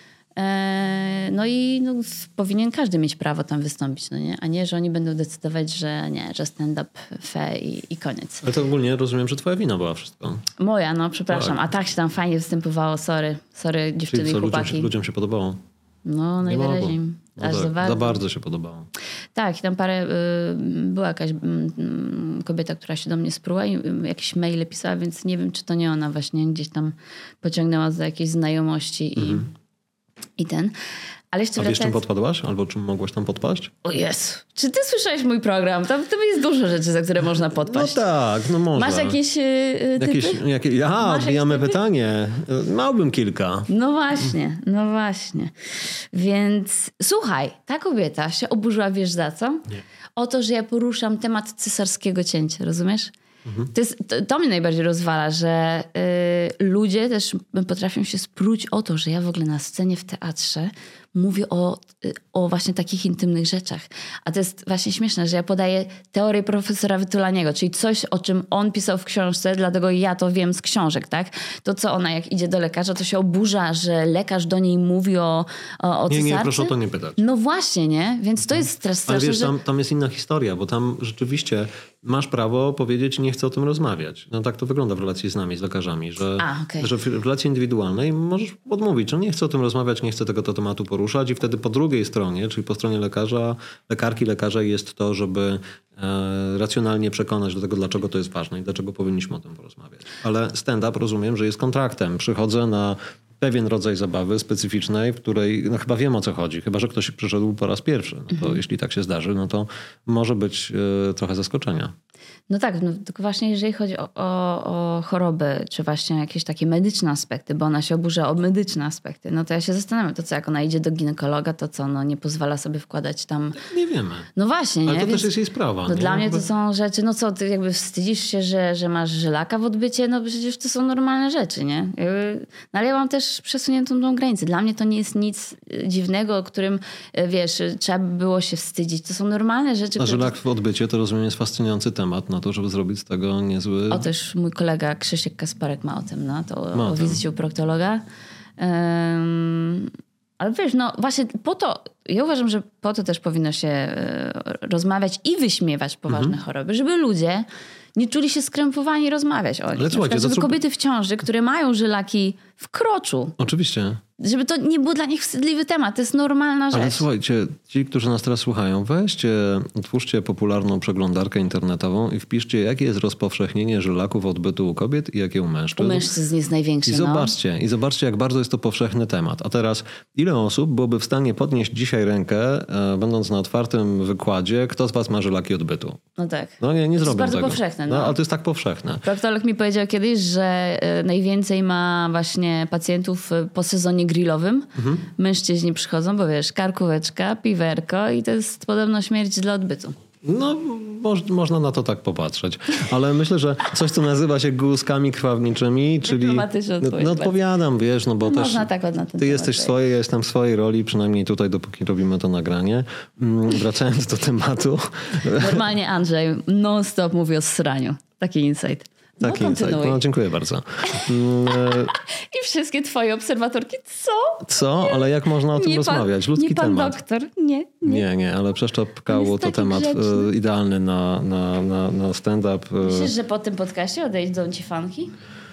No i powinien każdy mieć prawo tam wystąpić, no nie? A nie, że oni będą decydować, że nie, że stand-up i koniec. Ale to ogólnie rozumiem, że twoja wina była wszystko. Moja, no przepraszam. Tak. A tak się tam fajnie występowało, sorry dziewczyny. Czyli co, i chłopaki. Ludziom się podobało? No najwyraźniej. Aż tak, za bardzo się podobało. Tak, i tam była jakaś kobieta, która się do mnie spruła i jakieś maile pisała, więc nie wiem, czy to nie ona właśnie gdzieś tam pociągnęła za jakieś znajomości i ten. Ale jeszcze wiesz, czym podpadłaś? Albo czym mogłaś tam podpaść? O Jezu. Czy ty słyszałeś mój program? Tam jest dużo rzeczy, za które można podpaść. No tak, no może. Masz jakieś typy? Odbijamy pytanie. Miałbym kilka. No właśnie. Więc słuchaj, ta kobieta się oburzyła, wiesz za co? Nie. O to, że ja poruszam temat cesarskiego cięcia, rozumiesz? To mnie najbardziej rozwala, że ludzie też potrafią się spróć o to, że ja w ogóle na scenie w teatrze mówię o właśnie takich intymnych rzeczach. A to jest właśnie śmieszne, że ja podaję teorię profesora Wytulaniego, czyli coś, o czym on pisał w książce, dlatego ja to wiem z książek, tak? To, co ona jak idzie do lekarza, to się oburza, że lekarz do niej mówi o cesarce. Nie, proszę o to nie pytać. No właśnie, nie? Więc to jest straszne. Ale wiesz, tam jest inna historia, bo tam rzeczywiście masz prawo powiedzieć, nie chcę o tym rozmawiać. No tak to wygląda w relacji z nami, z lekarzami, że w relacji indywidualnej możesz odmówić, że nie chcę o tym rozmawiać, nie chcę tego tematu poruszać i wtedy po drugiej stronie, czyli po stronie lekarza jest to, żeby racjonalnie przekonać do tego, dlaczego to jest ważne i dlaczego powinniśmy o tym porozmawiać. Ale stand-up rozumiem, że jest kontraktem. Przychodzę na pewien rodzaj zabawy specyficznej, w której chyba wiem, o co chodzi. Chyba że ktoś przyszedł po raz pierwszy. No to jeśli tak się zdarzy, no to może być trochę zaskoczenia. No tak, tylko właśnie jeżeli chodzi o choroby, czy właśnie jakieś takie medyczne aspekty, bo ona się oburza o medyczne aspekty, no to ja się zastanawiam, to co, jak ona idzie do ginekologa, to co, no nie pozwala sobie wkładać tam... Nie wiemy. No właśnie, nie? Ale to też jest jej sprawa. No dla mnie to są rzeczy, no co, ty jakby wstydzisz się, że masz żylaka w odbycie, no przecież to są normalne rzeczy, nie? No ale ja mam też przesuniętą tą granicę. Dla mnie to nie jest nic dziwnego, o którym, wiesz, trzeba by było się wstydzić. To są normalne rzeczy. A żylak w odbycie to rozumiem jest fascynujący temat na to, żeby zrobić z tego niezły... O, też mój kolega Krzysiek Kasparek ma o tym, no, to o wizycie u proktologa. Ale wiesz, no właśnie po to, ja uważam, że po to też powinno się rozmawiać i wyśmiewać poważne choroby, żeby ludzie nie czuli się skrępowani rozmawiać o nich. Ale słuchajcie, żeby kobiety w ciąży, które mają żylaki w kroczu. Oczywiście. Żeby to nie był dla nich wstydliwy temat. To jest normalna rzecz. Ale słuchajcie, ci, którzy nas teraz słuchają, otwórzcie popularną przeglądarkę internetową i wpiszcie, jakie jest rozpowszechnienie żylaków odbytu u kobiet i jakie u mężczyzn. U mężczyzn jest największy. I zobaczcie, jak bardzo jest to powszechny temat. A teraz, ile osób byłoby w stanie podnieść dzisiaj rękę, będąc na otwartym wykładzie, kto z was ma żylaki odbytu? No tak. No nie zrobię tego. To jest bardzo powszechne. No, ale to jest tak powszechne. Proktolog mi powiedział kiedyś, że najwięcej ma właśnie pacjentów po sezonie grillowym. Mężczyźni przychodzą, bo wiesz, karkóweczka, piwerko i to jest podobno śmierć dla odbytu. No, można na to tak popatrzeć. Ale myślę, że coś, co nazywa się guzkami krwawniczymi, czyli... No odpowiadam, wiesz, no bo też ty jesteś w swojej, ja jestem w swojej roli, przynajmniej tutaj, dopóki robimy to nagranie. Wracając do tematu. Normalnie Andrzej non-stop mówi o sraniu. Taki insight. Taki insight. No, dziękuję bardzo. I wszystkie twoje obserwatorki, co? Co? Ale jak można o tym rozmawiać? Ludzki nie pan temat. doktor, nie, ale przeszczepkało to temat idealny na stand-up. Myślisz, że po tym podcaście odejdą ci fanki?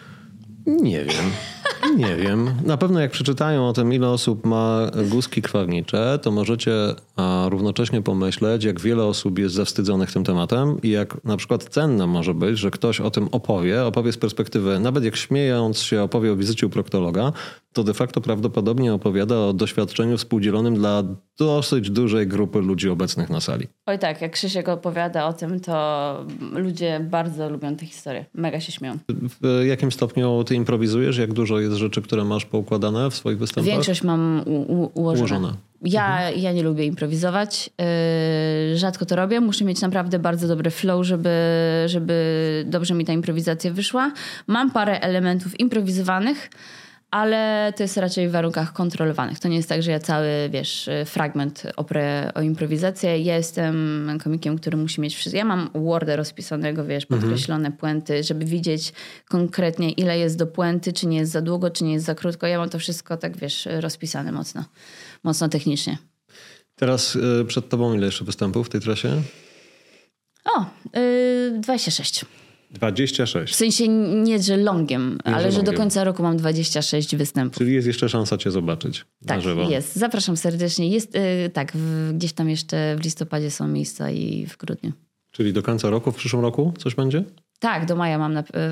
Nie wiem. Na pewno jak przeczytają o tym, ile osób ma guzki krwawnicze, to możecie równocześnie pomyśleć, jak wiele osób jest zawstydzonych tym tematem i jak na przykład cenne może być, że ktoś o tym opowie z perspektywy, nawet jak śmiejąc się opowie o wizycie u proktologa, to de facto prawdopodobnie opowiada o doświadczeniu współdzielonym dla dosyć dużej grupy ludzi obecnych na sali. Oj tak, jak Krzysiek opowiada o tym, to ludzie bardzo lubią tę historię. Mega się śmieją. W jakim stopniu ty improwizujesz? Jak dużo jest rzeczy, które masz poukładane w swoich występach? Większość mam ułożone. Ja nie lubię improwizować. Rzadko to robię. Muszę mieć naprawdę bardzo dobry flow, żeby dobrze mi ta improwizacja wyszła. Mam parę elementów improwizowanych, ale to jest raczej w warunkach kontrolowanych. To nie jest tak, że ja cały, fragment oprę o improwizację. Ja jestem komikiem, który musi mieć wszystko. Ja mam Worda rozpisanego, podkreślone puenty, żeby widzieć konkretnie, ile jest do puenty, czy nie jest za długo, czy nie jest za krótko. Ja mam to wszystko tak, rozpisane mocno technicznie. Teraz przed tobą ile jeszcze występów w tej trasie? 26. 26. W sensie nie, że longiem, ale że do końca roku mam 26 występów. Czyli jest jeszcze szansa cię zobaczyć na żywo. Tak, jest. Zapraszam serdecznie. Jest, gdzieś tam jeszcze w listopadzie są miejsca i w grudniu. Czyli do końca roku, w przyszłym roku coś będzie? Tak, do maja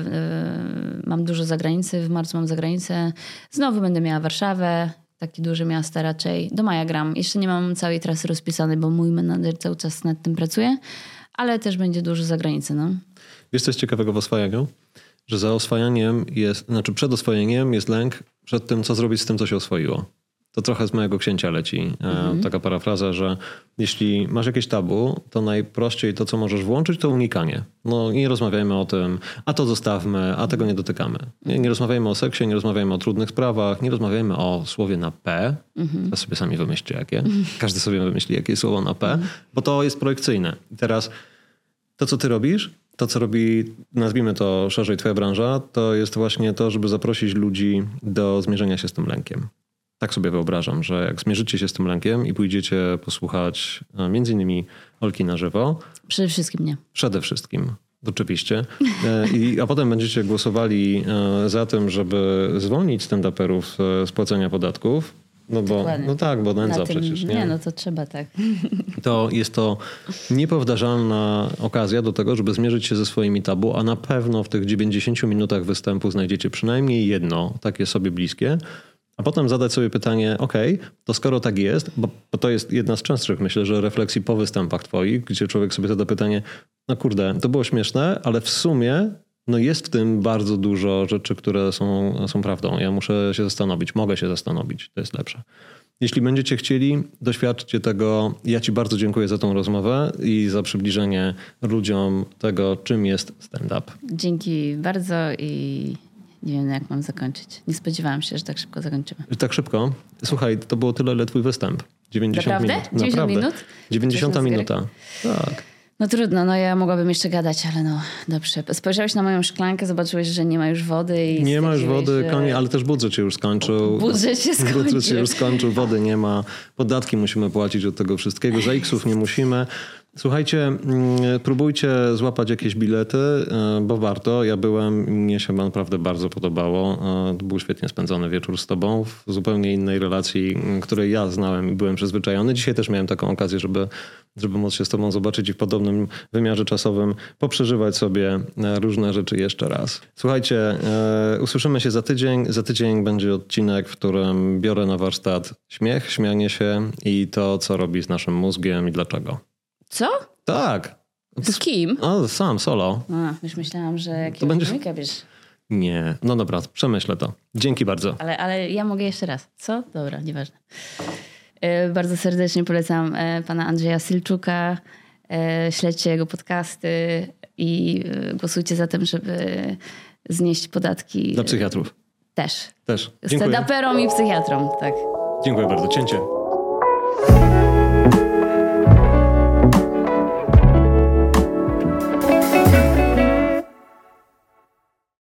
mam dużo zagranicy. W marcu mam zagranicę. Znowu będę miała Warszawę. Takie duże miasta raczej. Do maja gram. Jeszcze nie mam całej trasy rozpisanej, bo mój menadżer cały czas nad tym pracuje. Ale też będzie dużo zagranicy, no. Wiesz, co jest ciekawego w oswajaniu? Że za oswajaniem przed oswojeniem jest lęk przed tym, co zrobić z tym, co się oswoiło. To trochę z mojego księcia leci. Taka parafraza, że jeśli masz jakieś tabu, to najprościej to, co możesz włączyć, to unikanie. No nie rozmawiajmy o tym, a to zostawmy, a tego nie dotykamy. Nie rozmawiajmy o seksie, nie rozmawiajmy o trudnych sprawach, nie rozmawiajmy o słowie na P. To sobie sami wymyślcie jakie. Każdy sobie wymyśli, jakie jest słowo na P, bo to jest projekcyjne. I teraz to, co ty robisz, to, co robi, nazwijmy to szerzej twoja branża, to jest właśnie to, żeby zaprosić ludzi do zmierzenia się z tym lękiem. Tak sobie wyobrażam, że jak zmierzycie się z tym lękiem i pójdziecie posłuchać między innymi Olki na żywo. Przede wszystkim nie. Przede wszystkim, oczywiście. A potem będziecie głosowali za tym, żeby zwolnić stand-uperów z płacenia podatków. No bo, bo nędza przecież. Nie, no to trzeba tak. To jest to niepowtarzalna okazja do tego, żeby zmierzyć się ze swoimi tabu, a na pewno w tych 90 minutach występu znajdziecie przynajmniej jedno takie sobie bliskie, a potem zadać sobie pytanie, to skoro tak jest, bo to jest jedna z częstszych, myślę, że refleksji po występach twoich, gdzie człowiek sobie zada pytanie, no kurde, to było śmieszne, ale w sumie jest w tym bardzo dużo rzeczy, które są prawdą. Ja muszę się zastanowić, mogę się zastanowić, to jest lepsze. Jeśli będziecie chcieli, doświadczcie tego. Ja ci bardzo dziękuję za tą rozmowę i za przybliżenie ludziom tego, czym jest stand-up. Dzięki bardzo i nie wiem, jak mam zakończyć. Nie spodziewałam się, że tak szybko zakończymy. Tak szybko? Słuchaj, to było tyle, ile twój występ. 90 minut. 90 minut? 90 minuta. Tak. No trudno, ja mogłabym jeszcze gadać, ale dobrze. Spojrzałeś na moją szklankę, zobaczyłeś, że nie ma już wody. I nie ma już wody, ale też budżet się już skończył. Budżet się już skończył, wody nie ma. Podatki musimy płacić od tego wszystkiego, za X-ów nie musimy. Słuchajcie, próbujcie złapać jakieś bilety, bo warto. Ja byłem, mnie się naprawdę bardzo podobało. To był świetnie spędzony wieczór z tobą w zupełnie innej relacji, której ja znałem i byłem przyzwyczajony. Dzisiaj też miałem taką okazję, żeby móc się z tobą zobaczyć i w podobnym wymiarze czasowym poprzeżywać sobie różne rzeczy jeszcze raz. Słuchajcie, usłyszymy się za tydzień. Za tydzień będzie odcinek, w którym biorę na warsztat śmiech, śmianie się i to, co robi z naszym mózgiem i dlaczego. Co? Tak. Z kim? Sam, solo. Już myślałam, że jakiegoś komika wiesz. Nie. No dobra, przemyślę to. Dzięki bardzo. Ale ja mogę jeszcze raz. Co? Dobra, nieważne. Bardzo serdecznie polecam pana Andrzeja Sylczuka. Śledźcie jego podcasty i głosujcie za tym, żeby znieść podatki. Dla psychiatrów. Też. Dziękuję. Stand-uperom i psychiatrom, tak. Dziękuję bardzo. Cięcie.